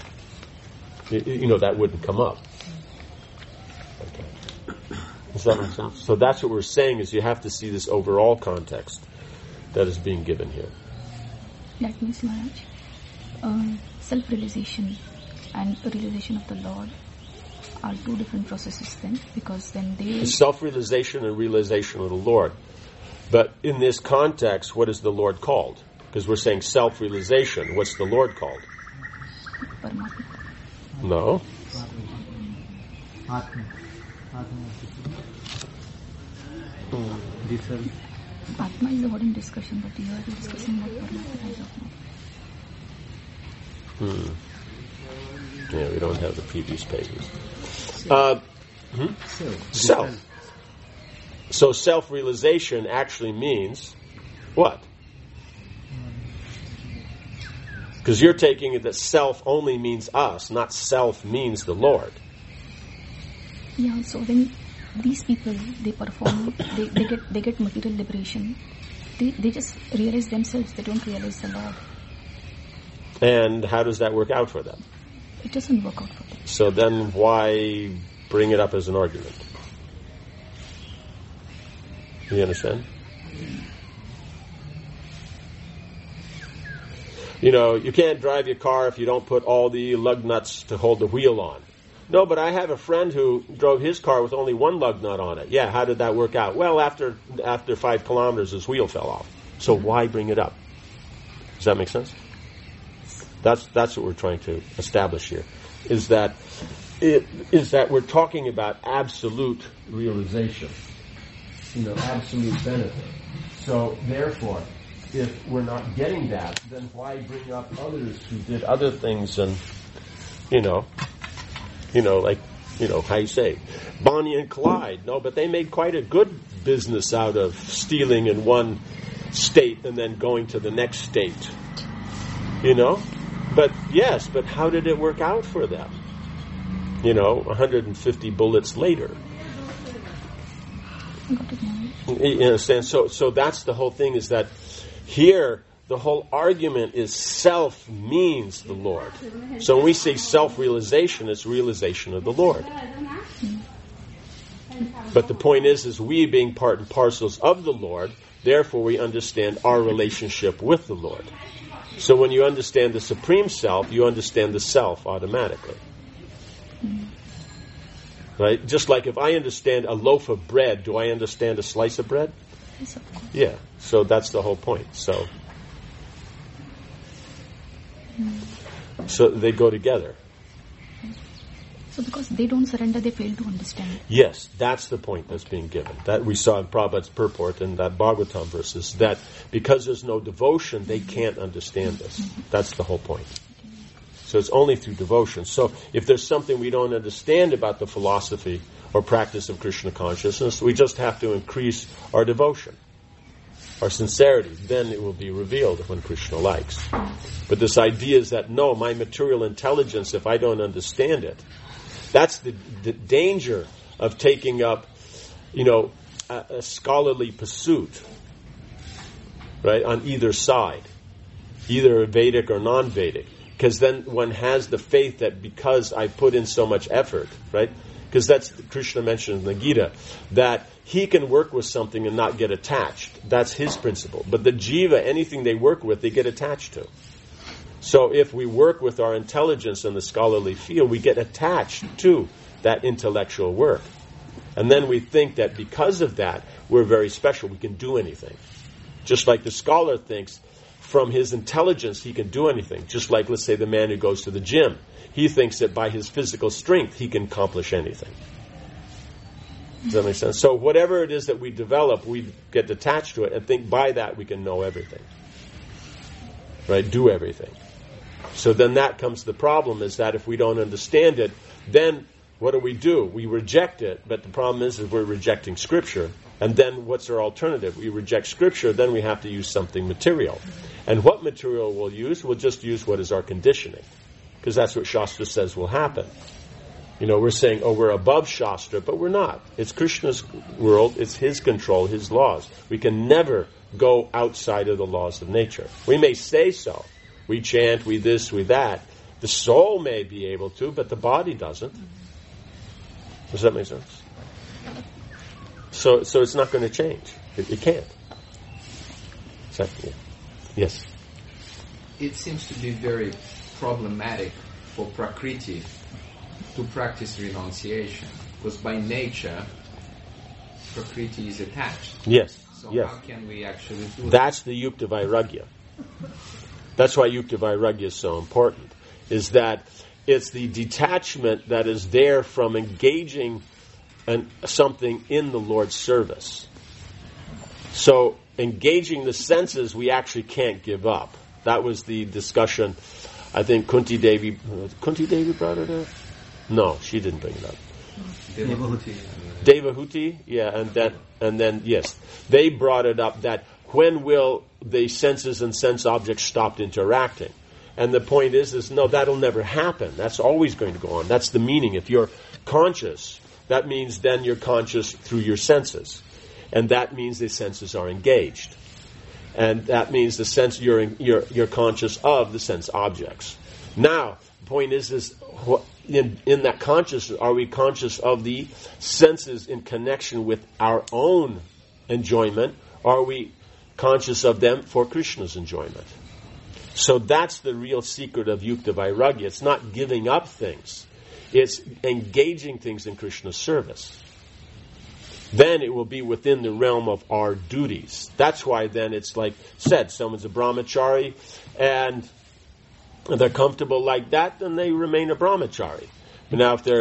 That wouldn't come up. Okay. Does that make sense? So that's what we're saying, is you have to see this overall context that is being given here. That means, Maharaj, self-realization and the realization of the Lord are two different processes then, because then they... Self-realization and realization of the Lord. But in this context, what is the Lord called? Because we're saying self-realization. What's the Lord called? Paramatma. No. Atma is the word in discussion, but you are discussing what Paramatma is of now. Yeah, we don't have the previous pages. Self. So self-realization actually means what? Because you're taking it that self only means us, not self means the Lord. Yeah, so when these people, they perform, they get material liberation, they just realize themselves, they don't realize the Lord. And how does that work out for them? It doesn't work out for them. So then why bring it up as an argument? You understand? You can't drive your car if you don't put all the lug nuts to hold the wheel on. No, but I have a friend who drove his car with only one lug nut on it. Yeah, how did that work out? Well, after 5 kilometers, his wheel fell off. So why bring it up? Does that make sense? That's what we're trying to establish here. Is that we're talking about absolute realization. Absolute benefit. So therefore, if we're not getting that, then why bring up others who did other things and, how you say, Bonnie and Clyde. No, but they made quite a good business out of stealing in one state and then going to the next state. But yes, but how did it work out for them? 150 bullets later. You understand? So that's the whole thing, is that here the whole argument is self means the Lord. So when we say self-realization, it's realization of the Lord. But the point is we being part and parcels of the Lord, therefore we understand our relationship with the Lord. So when you understand the Supreme Self, you understand the Self automatically. Right? Just like if I understand a loaf of bread, do I understand a slice of bread? Yes, of course. Yeah. So that's the whole point. So they go together. So because they don't surrender, they fail to understand. Yes, that's the point that's being given. That we saw in Prabhupada's purport in that Bhagavatam verses, that because there's no devotion, they can't understand this. That's the whole point. So it's only through devotion. So if there's something we don't understand about the philosophy or practice of Krishna consciousness, we just have to increase our devotion, our sincerity. Then it will be revealed when Krishna likes. But this idea is that, no, my material intelligence, if I don't understand it, that's the danger of taking up, a scholarly pursuit, right, on either side, either Vedic or non-Vedic. Because then one has the faith that because I put in so much effort, right, because that's Krishna mentioned in the Gita, that he can work with something and not get attached. That's his principle. But the jiva, anything they work with, they get attached to. So if we work with our intelligence in the scholarly field, we get attached to that intellectual work. And then we think that because of that, we're very special. We can do anything. Just like the scholar thinks from his intelligence he can do anything. Just like, let's say, the man who goes to the gym. He thinks that by his physical strength he can accomplish anything. Does that make sense? So whatever it is that we develop, we get attached to it and think by that we can know everything. Right? Do everything. So then that comes the problem, is that if we don't understand it, then what do? We reject it, but the problem is we're rejecting Scripture. And then what's our alternative? We reject Scripture, then we have to use something material. And what material we'll use? We'll just use what is our conditioning. Because that's what Shastra says will happen. We're saying, we're above Shastra, but we're not. It's Krishna's world, it's his control, his laws. We can never go outside of the laws of nature. We may say so. We chant, we this, we that. The soul may be able to, but the body doesn't. Does that make sense? So it's not going to change. It can't. Exactly. Yes? It seems to be very problematic for Prakriti to practice renunciation, because by nature, Prakriti is attached. Yes. So yes. How can we actually do that? That's the Yukta Vairagya. That's why Yukta Vairagya is so important, is that it's the detachment that is there from engaging something in the Lord's service. So engaging the senses we actually can't give up. That was the discussion. I think Kunti Devi brought it up? No, she didn't bring it up. Devahuti, yeah, and then yes, they brought it up that when will the senses and sense objects stop interacting? And the point is no, that'll never happen. That's always going to go on. That's the meaning. If you're conscious, that means then you're conscious through your senses, and that means the senses are engaged, and that means the sense you're conscious of the sense objects. Now, the point is in that consciousness, are we conscious of the senses in connection with our own enjoyment? Are we conscious of them for Krishna's enjoyment? So that's the real secret of Yukta Vairagya. It's not giving up things. It's engaging things in Krishna's service. Then it will be within the realm of our duties. That's why then it's like said, someone's a brahmachari and they're comfortable like that, then they remain a brahmachari. Now if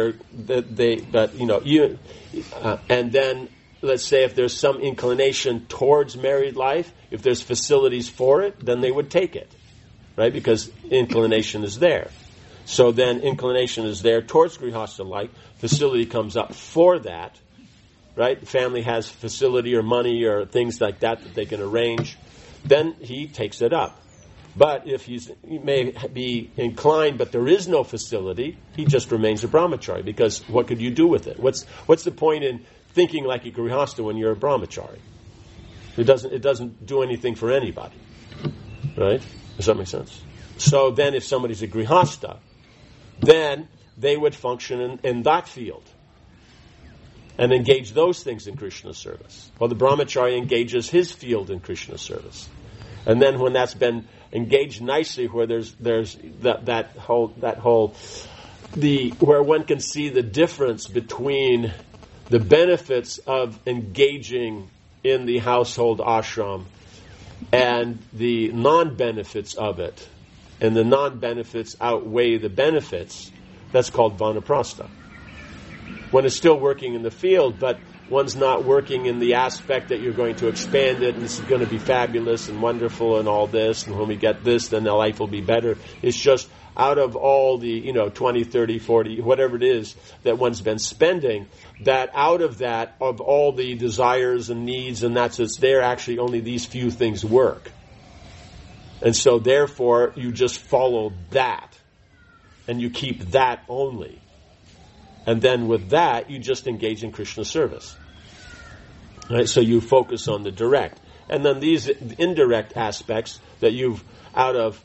and then let's say if there's some inclination towards married life, if there's facilities for it, then they would take it, right? Because inclination is there. So then inclination is there towards grihastha life, facility comes up for that, right? The family has facility or money or things like that they can arrange, then he takes it up. But if he may be inclined, but there is no facility, he just remains a brahmachari, because what could you do with it? What's the point in thinking like a grihastha when you're a brahmachari? It doesn't do anything for anybody, right? Does that make sense? So then, if somebody's a grihastha, then they would function in that field and engage those things in Krishna's service. Well, the brahmachari engages his field in Krishna's service, and then when that's been engaged nicely, where there's that whole where one can see the difference between the benefits of engaging in the household ashram and the non-benefits of it, and the non-benefits outweigh the benefits, that's called vanaprastha. When it's still working in the field, but one's not working in the aspect that you're going to expand it and this is going to be fabulous and wonderful and all this, and when we get this, then the life will be better. It's just out of all the, 20, 30, 40, whatever it is that one's been spending, that out of that, of all the desires and needs and that's what's there, actually only these few things work. And so therefore, you just follow that. And you keep that only. And then with that, you just engage in Krishna service. Right? So you focus on the direct. And then these indirect aspects that you've, out of,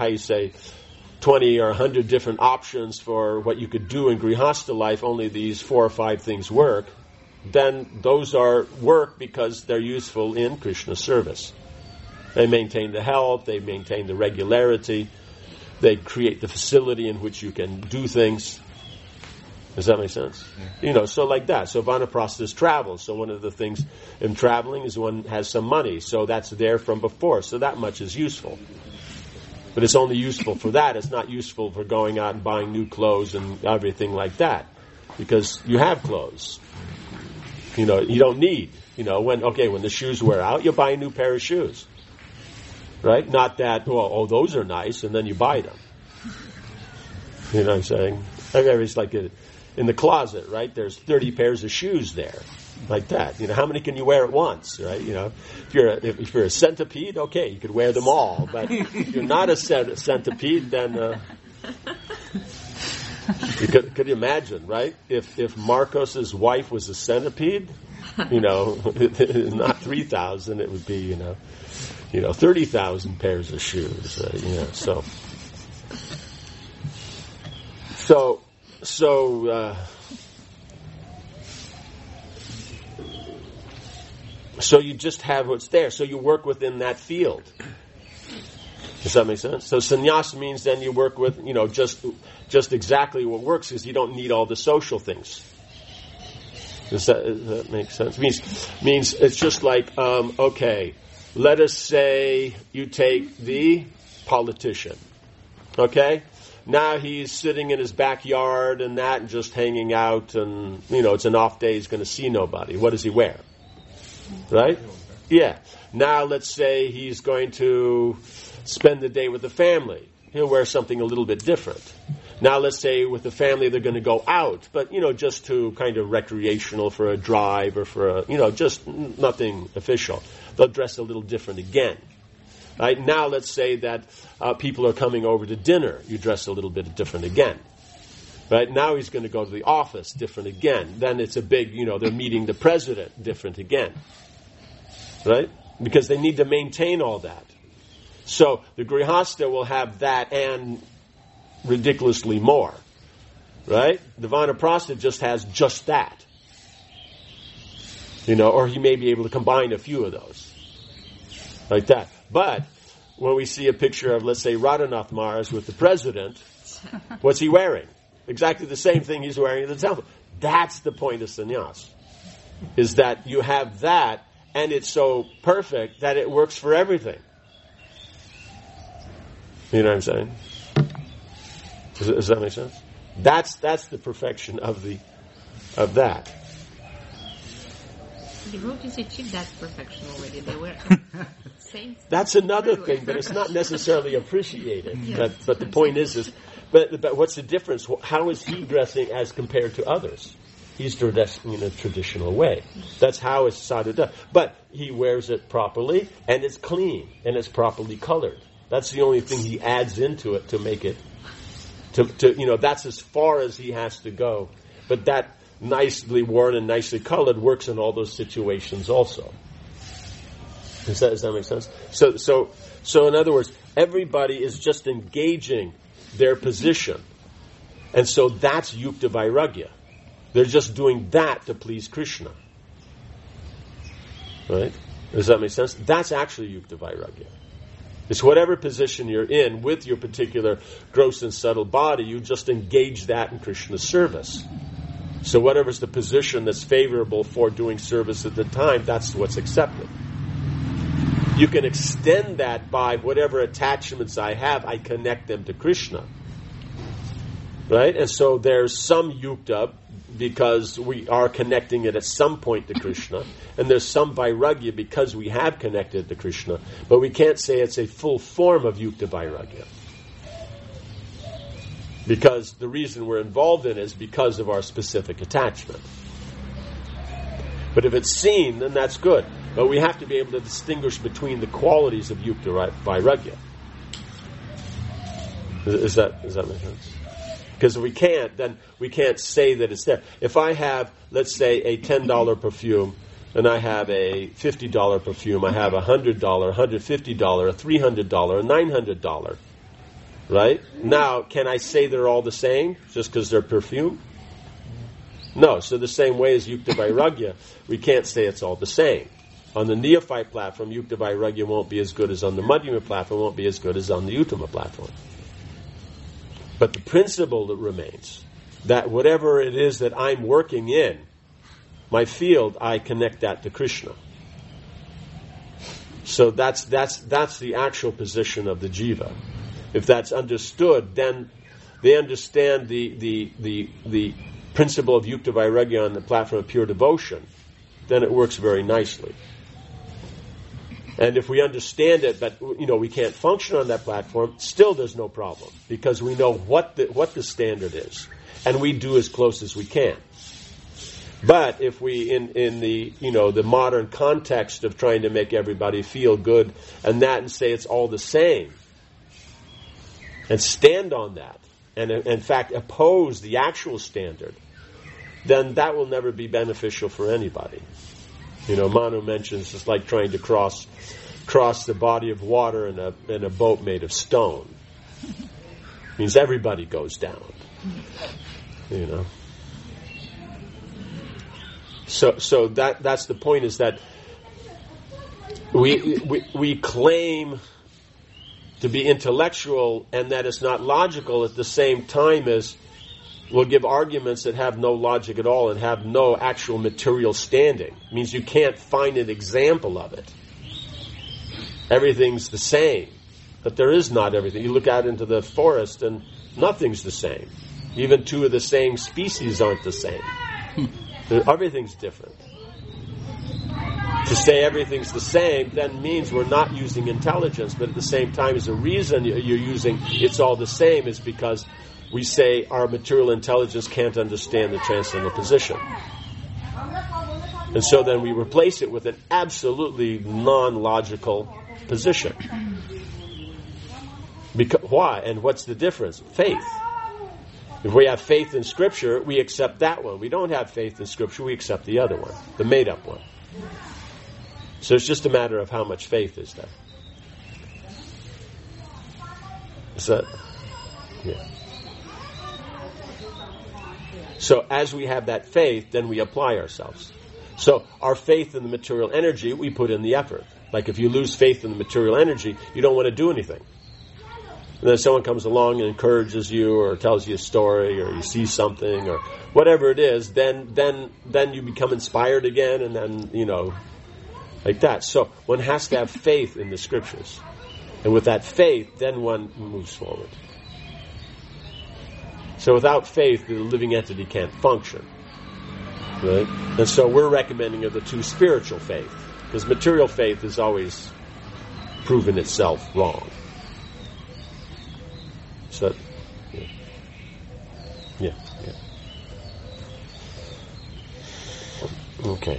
20 or 100 different options for what you could do in Grihastha life, only these 4 or 5 things work, then those are work because they're useful in Krishna service. They maintain the health, they maintain the regularity, they create the facility in which you can do things. Does that make sense? Yeah. So like that. So vanaprastha is travel. So one of the things in traveling is one has some money. So that's there from before. So that much is useful. But it's only useful for that. It's not useful for going out and buying new clothes and everything like that. Because you have clothes. You don't need. When the shoes wear out, you buy a new pair of shoes. Right? Not that, those are nice, and then you buy them. You know what I'm saying? It's like in the closet, right? There's 30 pairs of shoes there. Like that. How many can you wear at once, right? If you're a centipede, okay, you could wear them all. But if you're not a centipede, then you could you imagine, right? If Marcos's wife was a centipede, not 3,000, it would be 30,000 pairs of shoes. So you just have what's there. So you work within that field. Does that make sense? So sannyas means then you work with, just exactly what works, because you don't need all the social things. Does that make sense? Means it's just like, let us say you take the politician. Okay? Now he's sitting in his backyard and that and just hanging out and, it's an off day, he's going to see nobody. What does he wear? Right? Yeah. Now let's say he's going to spend the day with the family. He'll wear something a little bit different. Now let's say with the family they're going to go out, but, just to kind of recreational for a drive or for a, just nothing official. They'll dress a little different again. Right? Now let's say that people are coming over to dinner. You dress a little bit different again. Right? Now he's going to go to the office, different again. Then it's a big, they're meeting the president, different again. Right? Because they need to maintain all that. So the Grihastha will have that and ridiculously more. Right? The Vanaprastha just has just that. Or he may be able to combine a few of those. Like that. But when we see a picture of, let's say, Radhanath Maharaj with the president, what's he wearing? Exactly the same thing he's wearing in the temple. That's the point of sannyas. Is that you have that, and it's so perfect that it works for everything. You know what I'm saying? Does that make sense? That's the perfection of that. The devotees achieved that perfection already. They were saints. That's another thing, but it's not necessarily appreciated. Yeah. But the point is, but what's the difference? How is he dressing as compared to others? He's dressing in a traditional way. That's how it's sadhu done. But he wears it properly, and it's clean, and it's properly colored. That's the only thing he adds into it to make it, that's as far as he has to go. But that nicely worn and nicely colored works in all those situations also. Does that make sense? So in other words, everybody is just engaging their position. And so that's Yukta Vairagya. They're just doing that to please Krishna. Right? Does that make sense? That's actually Yukta Vairagya. It's whatever position you're in with your particular gross and subtle body, you just engage that in Krishna's service. So whatever's the position that's favorable for doing service at the time, that's what's accepted. You can extend that by whatever attachments I have, I connect them to Krishna. Right? And so there's some yukta because we are connecting it at some point to Krishna, and there's some vairagya because we have connected to Krishna, but we can't say it's a full form of yukta vairagya. Because the reason we're involved in it is because of our specific attachment. But if it's seen, then that's good. But we have to be able to distinguish between the qualities of yukta vairagya. Does that make sense? Because if we can't, then we can't say that it's there. If I have, let's say, a $10 perfume, and I have a $50 perfume, I have a $100, $150, a $300, a $900, right? Now, can I say they're all the same just because they're perfume? No. So the same way as Yukta Vairagya, we can't say it's all the same. On the Neophyte platform, Yukta Vairagya won't be as good as on the Madhyama platform, won't be as good as on the Uttama platform. But the principle that remains, that whatever it is that I'm working in, my field, I connect that to Krishna. So that's the actual position of the jiva. If that's understood, then they understand the principle of Yukta Vairagya on the platform of pure devotion, then it works very nicely. And if we understand it, but we can't function on that platform, still there's no problem because we know what the standard is, and we do as close as we can. But if we, in the modern context of trying to make everybody feel good and say it's all the same, and stand on that, and in fact oppose the actual standard, then that will never be beneficial for anybody. Manu mentions it's like trying to cross the body of water in a boat made of stone. It means everybody goes down. So that's the point, is that we claim to be intellectual and that it's not logical at the same time as we'll give arguments that have no logic at all and have no actual material standing. It means you can't find an example of it. Everything's the same. But there is not everything. You look out into the forest and nothing's the same. Even two of the same species aren't the same. Everything's different. To say everything's the same then means we're not using intelligence, but at the same time, as a reason you're using it's all the same is because we say our material intelligence can't understand the transcendental position. And so then we replace it with an absolutely non-logical position. Why? And what's the difference? Faith. If we have faith in Scripture, we accept that one. We don't have faith in Scripture, we accept the other one, the made-up one. So it's just a matter of how much faith is there. Is that? Yeah. So as we have that faith, then we apply ourselves. So our faith in the material energy, we put in the effort. Like if you lose faith in the material energy, you don't want to do anything. And then someone comes along and encourages you or tells you a story or you see something or whatever it is, then you become inspired again and then, like that. So one has to have faith in the Scriptures. And with that faith, then one moves forward. So without faith, the living entity can't function. Right? And so we're recommending of the two spiritual faith. Because material faith has always proven itself wrong. So, yeah. Okay.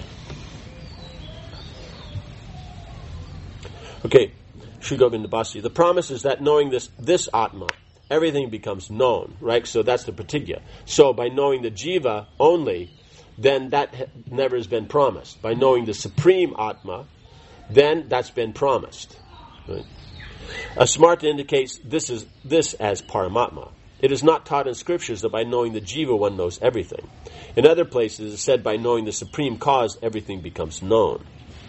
Sri Govinda Basi. The promise is that knowing this Atma, everything becomes known, right? So that's the pratigya. So by knowing the jiva only, then that never has been promised. By knowing the supreme Atma, then that's been promised. Right? A Smarta indicates this as Paramatma. It is not taught in Scriptures that by knowing the jiva one knows everything. In other places it is said by knowing the supreme cause everything becomes known.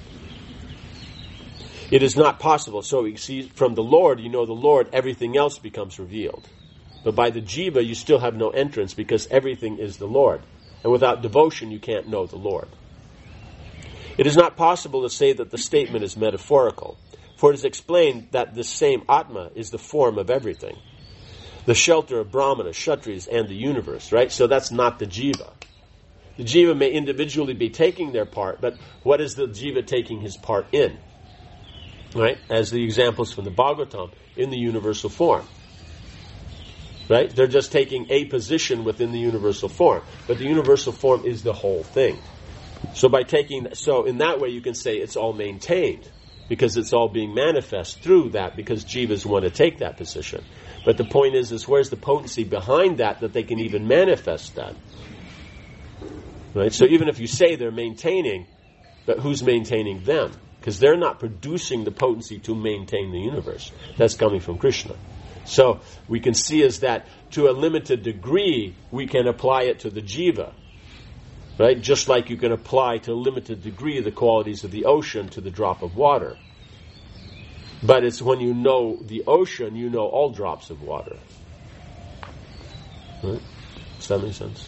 It is not possible. So we see from the Lord, the Lord, everything else becomes revealed. But by the jiva, you still have no entrance because everything is the Lord. And without devotion, you can't know the Lord. It is not possible to say that the statement is metaphorical, for it is explained that this same Atma is the form of everything, the shelter of Brahmana, Kshatriyas, and the universe, right? So that's not the jiva. The jiva may individually be taking their part, but what is the jiva taking his part in? Right? As the examples from the Bhagavatam, in the universal form. Right? They're just taking a position within the universal form. But the universal form is the whole thing. So in that way you can say it's all maintained, because it's all being manifest through that, because jivas want to take that position. But the point is where's the potency behind that they can even manifest that? Right? So even if you say they're maintaining, but who's maintaining them? Because they're not producing the potency to maintain the universe. That's coming from Krishna. So we can see is that to a limited degree we can apply it to the jiva. Right? Just like you can apply to a limited degree the qualities of the ocean to the drop of water. But it's when you know the ocean, you know all drops of water. Right? Does that make sense?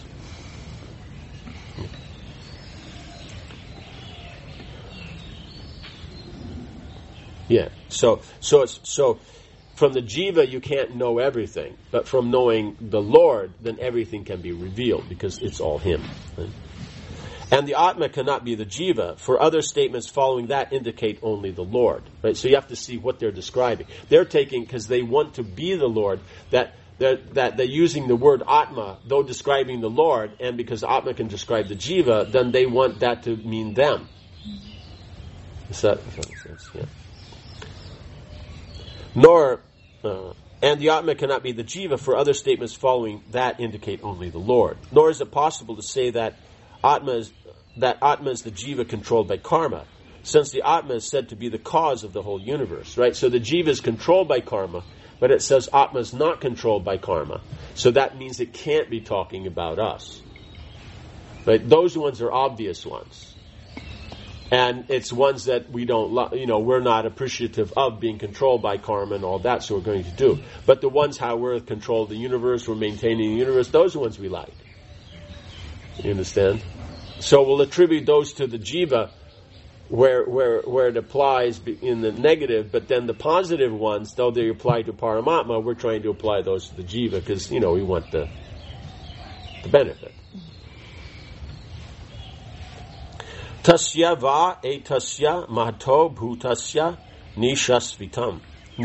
Yeah. So from the jiva you can't know everything, but from knowing the Lord, then everything can be revealed because it's all Him. Right? And the Atma cannot be the jiva, for other statements following that indicate only the Lord. Right? So you have to see what they're describing. They're taking, because they want to be the Lord, that they're using the word Atma, though describing the Lord, and because Atma can describe the jiva, then they want that to mean them. Does that make sense? Yeah. And the Atma cannot be the jiva, for other statements following that indicate only the Lord. Nor is it possible to say that Atma is the jiva controlled by karma, since the Atma is said to be the cause of the whole universe. Right? So the jiva is controlled by karma, but it says Atma is not controlled by karma. So that means it can't be talking about us. Right? Those ones are obvious ones. And it's ones that we don't, we're not appreciative of being controlled by karma and all that, so we're going to do. But the ones how we're control of the universe, we're maintaining the universe, those are the ones we like. You understand? So we'll attribute those to the jiva where it applies in the negative, but then the positive ones, though they apply to Paramatma, we're trying to apply those to the jiva because, we want the benefit. Tasya va etasya mahato bhutasya nishasitam.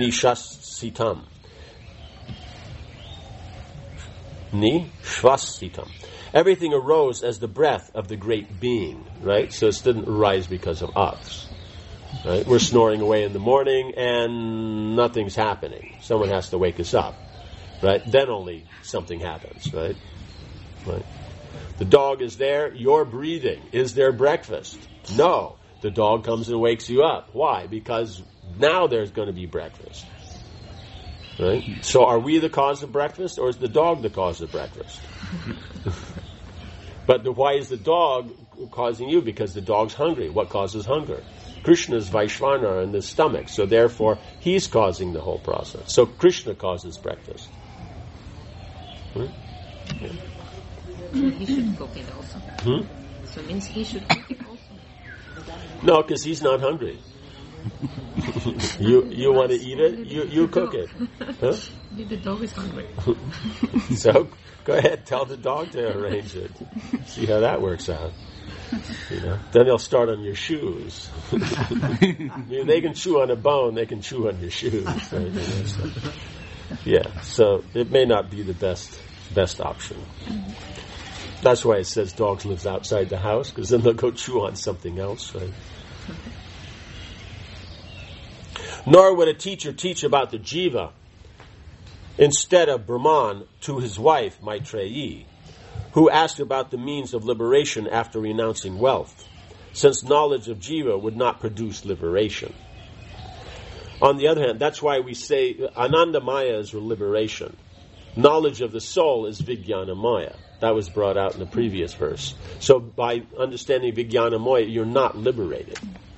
Nishvasitam. Everything arose as the breath of the great being, right? So it didn't arise because of us. Right? We're snoring away in the morning and nothing's happening. Someone has to wake us up. Right? Then only something happens, right? Right. The dog is there, you're breathing. Is there breakfast? No. The dog comes and wakes you up. Why? Because now there's going to be breakfast. Right? So are we the cause of breakfast, or is the dog the cause of breakfast? But why is the dog causing you? Because the dog's hungry. What causes hunger? Krishna's Vaishvana in the stomach, so therefore he's causing the whole process. So Krishna causes breakfast. Yeah. So he should cook it also. So it means he should cook it also. No, because he's not hungry. You want to eat it? You cook it. Huh? The dog is hungry. So go ahead, tell the dog to arrange it. See how that works out. Then they'll start on your shoes. They can chew on a bone, they can chew on your shoes. Right? So it may not be the best option. That's why it says dogs live outside the house, because then they'll go chew on something else, right? Nor would a teacher teach about the jiva instead of Brahman to his wife Maitreyi, who asked about the means of liberation after renouncing wealth, since knowledge of jiva would not produce liberation. On the other hand, that's why we say Anandamaya is liberation. Knowledge of the soul is Vijnanamaya. That was brought out in the previous verse. So by understanding Vijnanamaya, you're not liberated.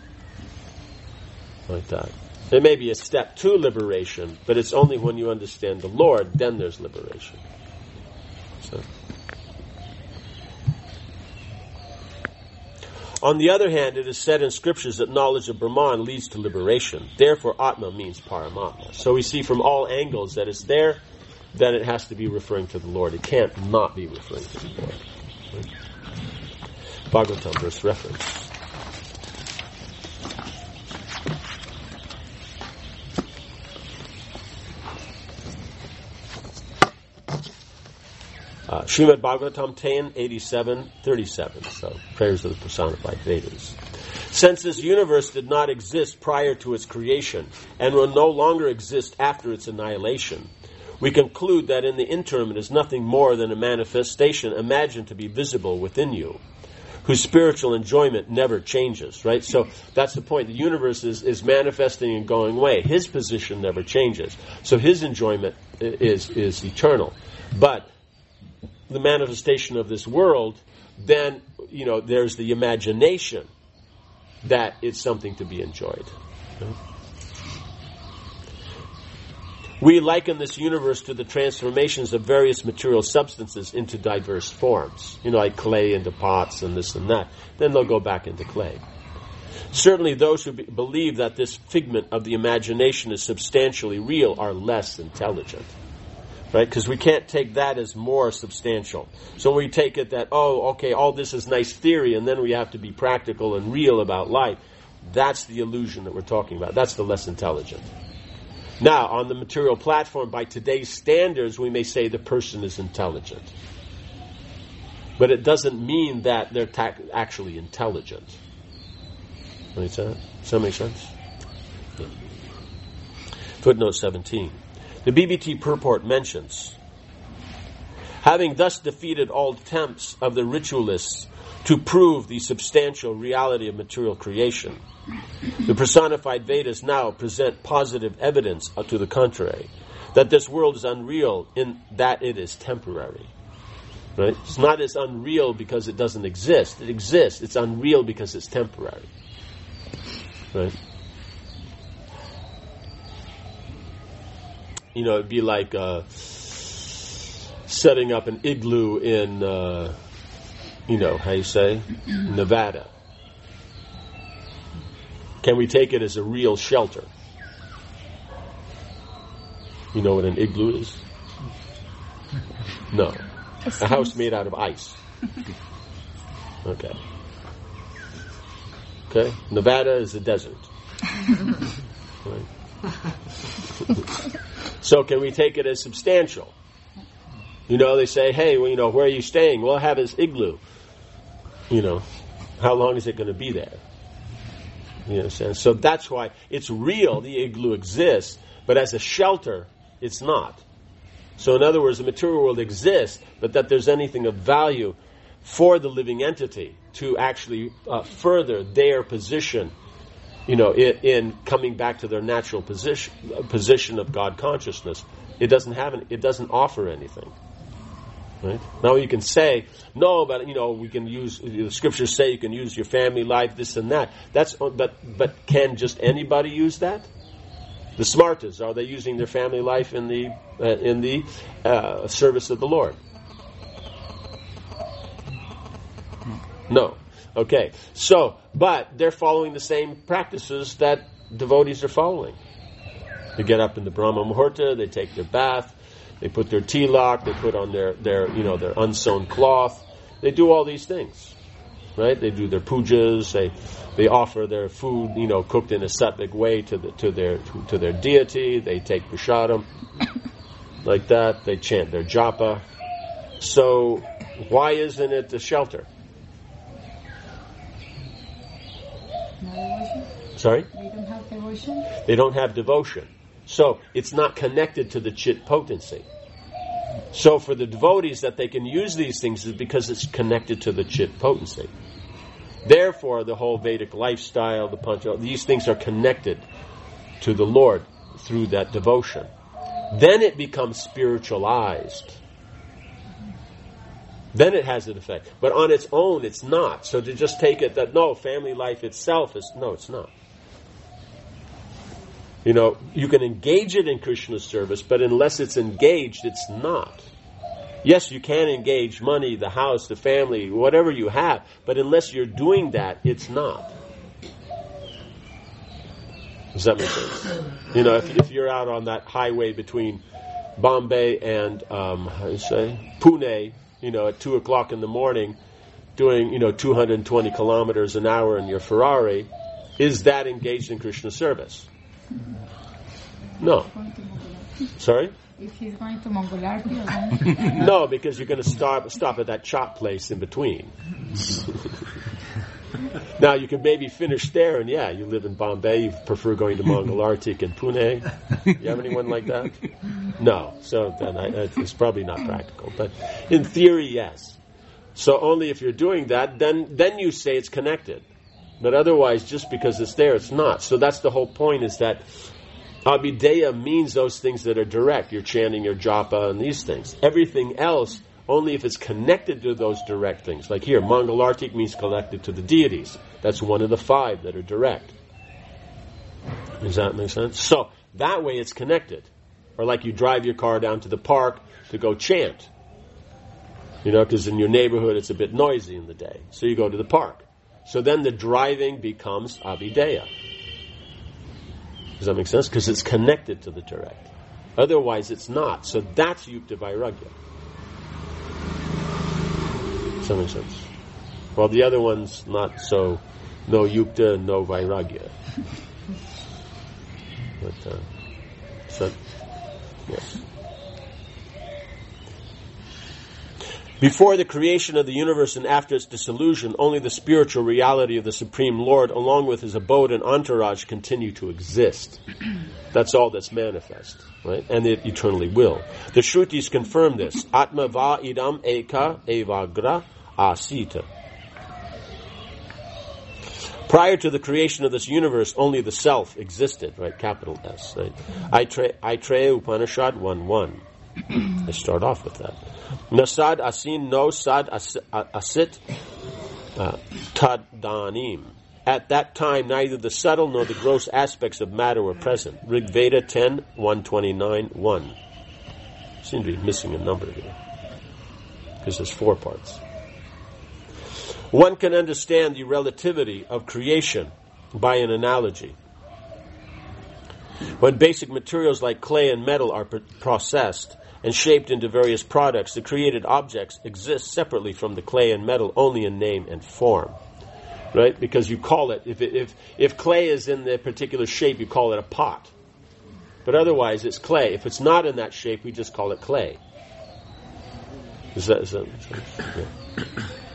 Like that. There may be a step to liberation, but it's only when you understand the Lord, then there's liberation. So. On the other hand, it is said in scriptures that knowledge of Brahman leads to liberation. Therefore, Atma means Paramatma. So we see from all angles that it's there, then it has to be referring to the Lord. It can't not be referring to the Lord. Bhagavatam verse reference. Srimad Bhagavatam 10:87-37. So, prayers of the personified Vedas. Since this universe did not exist prior to its creation and will no longer exist after its annihilation, we conclude that in the interim it is nothing more than a manifestation imagined to be visible within you, whose spiritual enjoyment never changes, right? So that's the point. The universe is manifesting and going away. His position never changes. So his enjoyment is eternal. But the manifestation of this world, then, there's the imagination that it's something to be enjoyed. We liken this universe to the transformations of various material substances into diverse forms. Like clay into pots and this and that. Then they'll go back into clay. Certainly those who believe that this figment of the imagination is substantially real are less intelligent. Right? Because we can't take that as more substantial. So we take it that, all this is nice theory, and then we have to be practical and real about life. That's the illusion that we're talking about. That's the less intelligent. Now, on the material platform, by today's standards, we may say the person is intelligent. But it doesn't mean that they're actually intelligent. Does that make sense? Yeah. Footnote 17. The BBT purport mentions, having thus defeated all attempts of the ritualists to prove the substantial reality of material creation, the personified Vedas now present positive evidence to the contrary, that this world is unreal in that it is temporary. Right? It's not as unreal because it doesn't exist. It exists. It's unreal because it's temporary. Right? It'd be like setting up an igloo in, Nevada. Can we take it as a real shelter? You know what an igloo is? No. A house made out of ice. Okay. Nevada is a desert. Right? So can we take it as substantial? They say, hey, where are you staying? Well, I have this igloo. How long is it going to be there? You understand? So that's why it's real, the igloo exists, but as a shelter, it's not. So in other words, the material world exists, but that there's anything of value for the living entity to actually further their position, in coming back to their natural position of God consciousness. It doesn't offer anything. Right? Now you can say, no, but we can use, the scriptures say you can use your family life, this and that. But can just anybody use that? The smartest, are they using their family life in the service of the Lord? No. Okay. So, but they're following the same practices that devotees are following. They get up in the Brahma Muhurta, they take their bath, they put their tilak, they put on their unsewn cloth. They do all these things, right? They do their pujas. They offer their food, cooked in a sattvic way to their deity. They take prasadam like that. They chant their japa. So why isn't it a shelter? Sorry? They don't have devotion? They don't have devotion. So it's not connected to the chit potency. So for the devotees that they can use these things is because it's connected to the chit potency. Therefore, the whole Vedic lifestyle, the pancha, these things are connected to the Lord through that devotion. Then it becomes spiritualized. Then it has an effect. But on its own, it's not. So to just take it that, no, family life itself is, no, it's not. You can engage it in Krishna's service, but unless it's engaged, it's not. Yes, you can engage money, the house, the family, whatever you have, but unless you're doing that, it's not. Does that make sense? You know, if you're out on that highway between Bombay and Pune, you know, at 2 o'clock in the morning, doing 220 kilometers an hour in your Ferrari, is that engaged in Krishna service? No. Sorry? If he's going to Mangalarti or something? No, because you're going to stop at that chop place in between. Now, you can maybe finish there, and you live in Bombay, you prefer going to Mangalartik and Pune. You have anyone like that? No. So then it's probably not practical. But in theory, yes. So only if you're doing that, then you say it's connected. But otherwise, just because it's there, it's not. So that's the whole point, is that Abhideya means those things that are direct. You're chanting your japa and these things. Everything else, only if it's connected to those direct things. Like here, Mangalartik means connected to the deities. That's one of the 5 that are direct. Does that make sense? So, that way it's connected. Or like you drive your car down to the park to go chant. You know, because in your neighborhood it's a bit noisy in the day. So you go to the park. So then the driving becomes Abhideya. Does that make sense? Because it's connected to the direct. Otherwise it's not. So that's Yukta Vairagya. Does that make sense? Well, the other one's not so, no Yukta, no Vairagya. But, yes. Before the creation of the universe and after its dissolution, only the spiritual reality of the Supreme Lord, along with his abode and entourage, continue to exist. That's all that's manifest, right? And it eternally will. The Shrutis confirm this. Atma va idam eka evagra asita. Prior to the creation of this universe, only the self existed, right? Capital S, right? Aitreya Upanishad 1:1. I start off with that. Nasad asin no sad asit tadanim. At that time, neither the subtle nor the gross aspects of matter were present. Rig Veda 10:129:1. Seem to be missing a number here, because there's 4 parts. One can understand the relativity of creation by an analogy. When basic materials like clay and metal are processed and shaped into various products, the created objects exist separately from the clay and metal only in name and form. Right? Because you call it, if clay is in the particular shape, you call it a pot. But otherwise, it's clay. If it's not in that shape, we just call it clay. Is that yeah.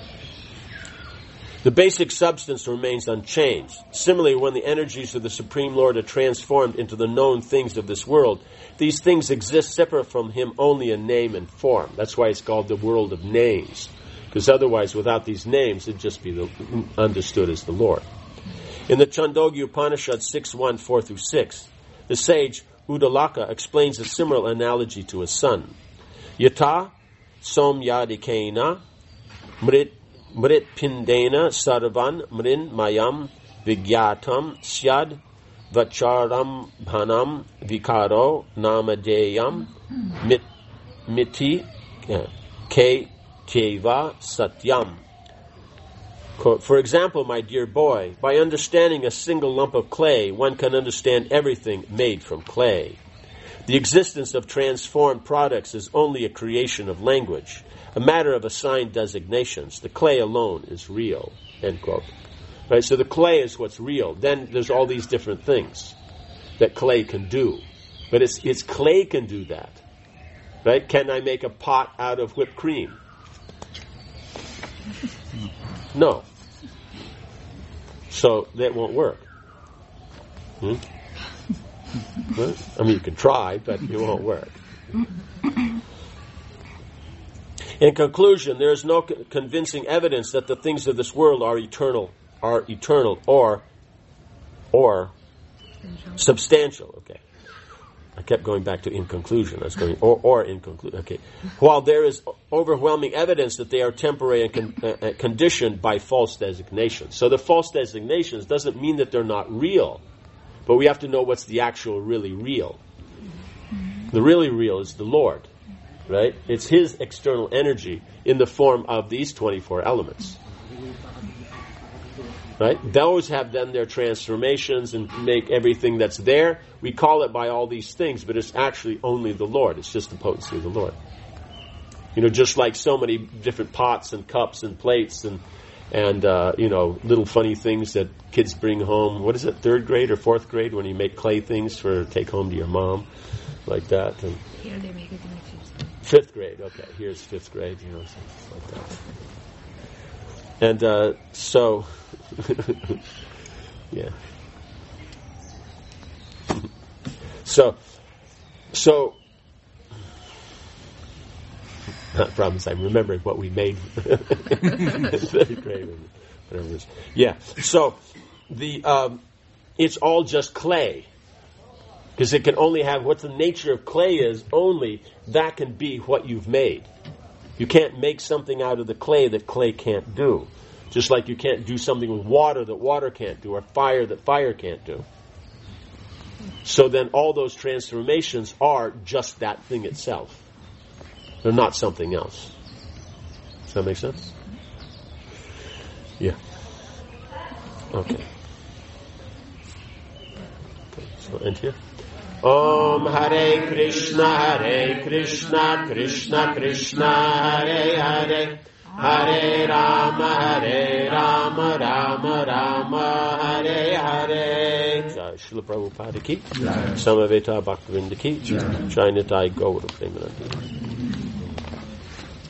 The basic substance remains unchanged. Similarly, when the energies of the Supreme Lord are transformed into the known things of this world, these things exist separate from Him only in name and form. That's why it's called the world of names. Because otherwise, without these names, it'd just be understood as the Lord. In the Chandogya Upanishad 6.1, 4-6, the sage Udalaka explains a similar analogy to his son. Yata somyadikena mrit pindena sarvan mrin mayam vigyatam syad vacharam bhanam vikaro namadeyam miti ke teva satyam. Quote, for example, my dear boy, by understanding a single lump of clay, one can understand everything made from clay. The existence of transformed products is only a creation of language, a matter of assigned designations. The clay alone is real. End quote. Right, so the clay is what's real. Then there's all these different things that clay can do. But it's clay can do that. Right? Can I make a pot out of whipped cream? No. So that won't work. I mean, you can try, but it won't work. In conclusion, there is no convincing evidence that the things of this world are eternal or substantial. Okay. I kept going back to in conclusion. I was going or in conclusion. Okay. While there is overwhelming evidence that they are temporary and conditioned by false designations. So the false designations doesn't mean that they're not real, but we have to know what's the actual really real. The really real is the Lord. right? It's His external energy in the form of these 24 elements. Right? Those have then their transformations and make everything that's there. We call it by all these things, but it's actually only the Lord. It's just the potency of the Lord. Just like so many different pots and cups and plates and little funny things that kids bring home. What is it, 3rd grade or 4th grade, when you make clay things for take home to your mom, like that? And here they make it in 5th grade. 5th grade, okay. Here's 5th grade, something like that. And so, yeah. So. Not promise. I'm remembering what we made. 3rd grade, whatever it is. Yeah. So it's all just clay, because it can only have what the nature of clay is. Only that can be what you've made. You can't make something out of the clay that clay can't do. Just like you can't do something with water that water can't do, or fire that fire can't do. So then all those transformations are just that thing itself. They're not something else. Does that make sense? Yeah. Okay. So end here. Om Hare Krishna, Krishna Krishna, Hare Hare Rama, Rama Rama, Hare. Srila Prabhupada ki, Samaveta Bhaktivinoda ki, Jai Nitai Gaura Premanandi.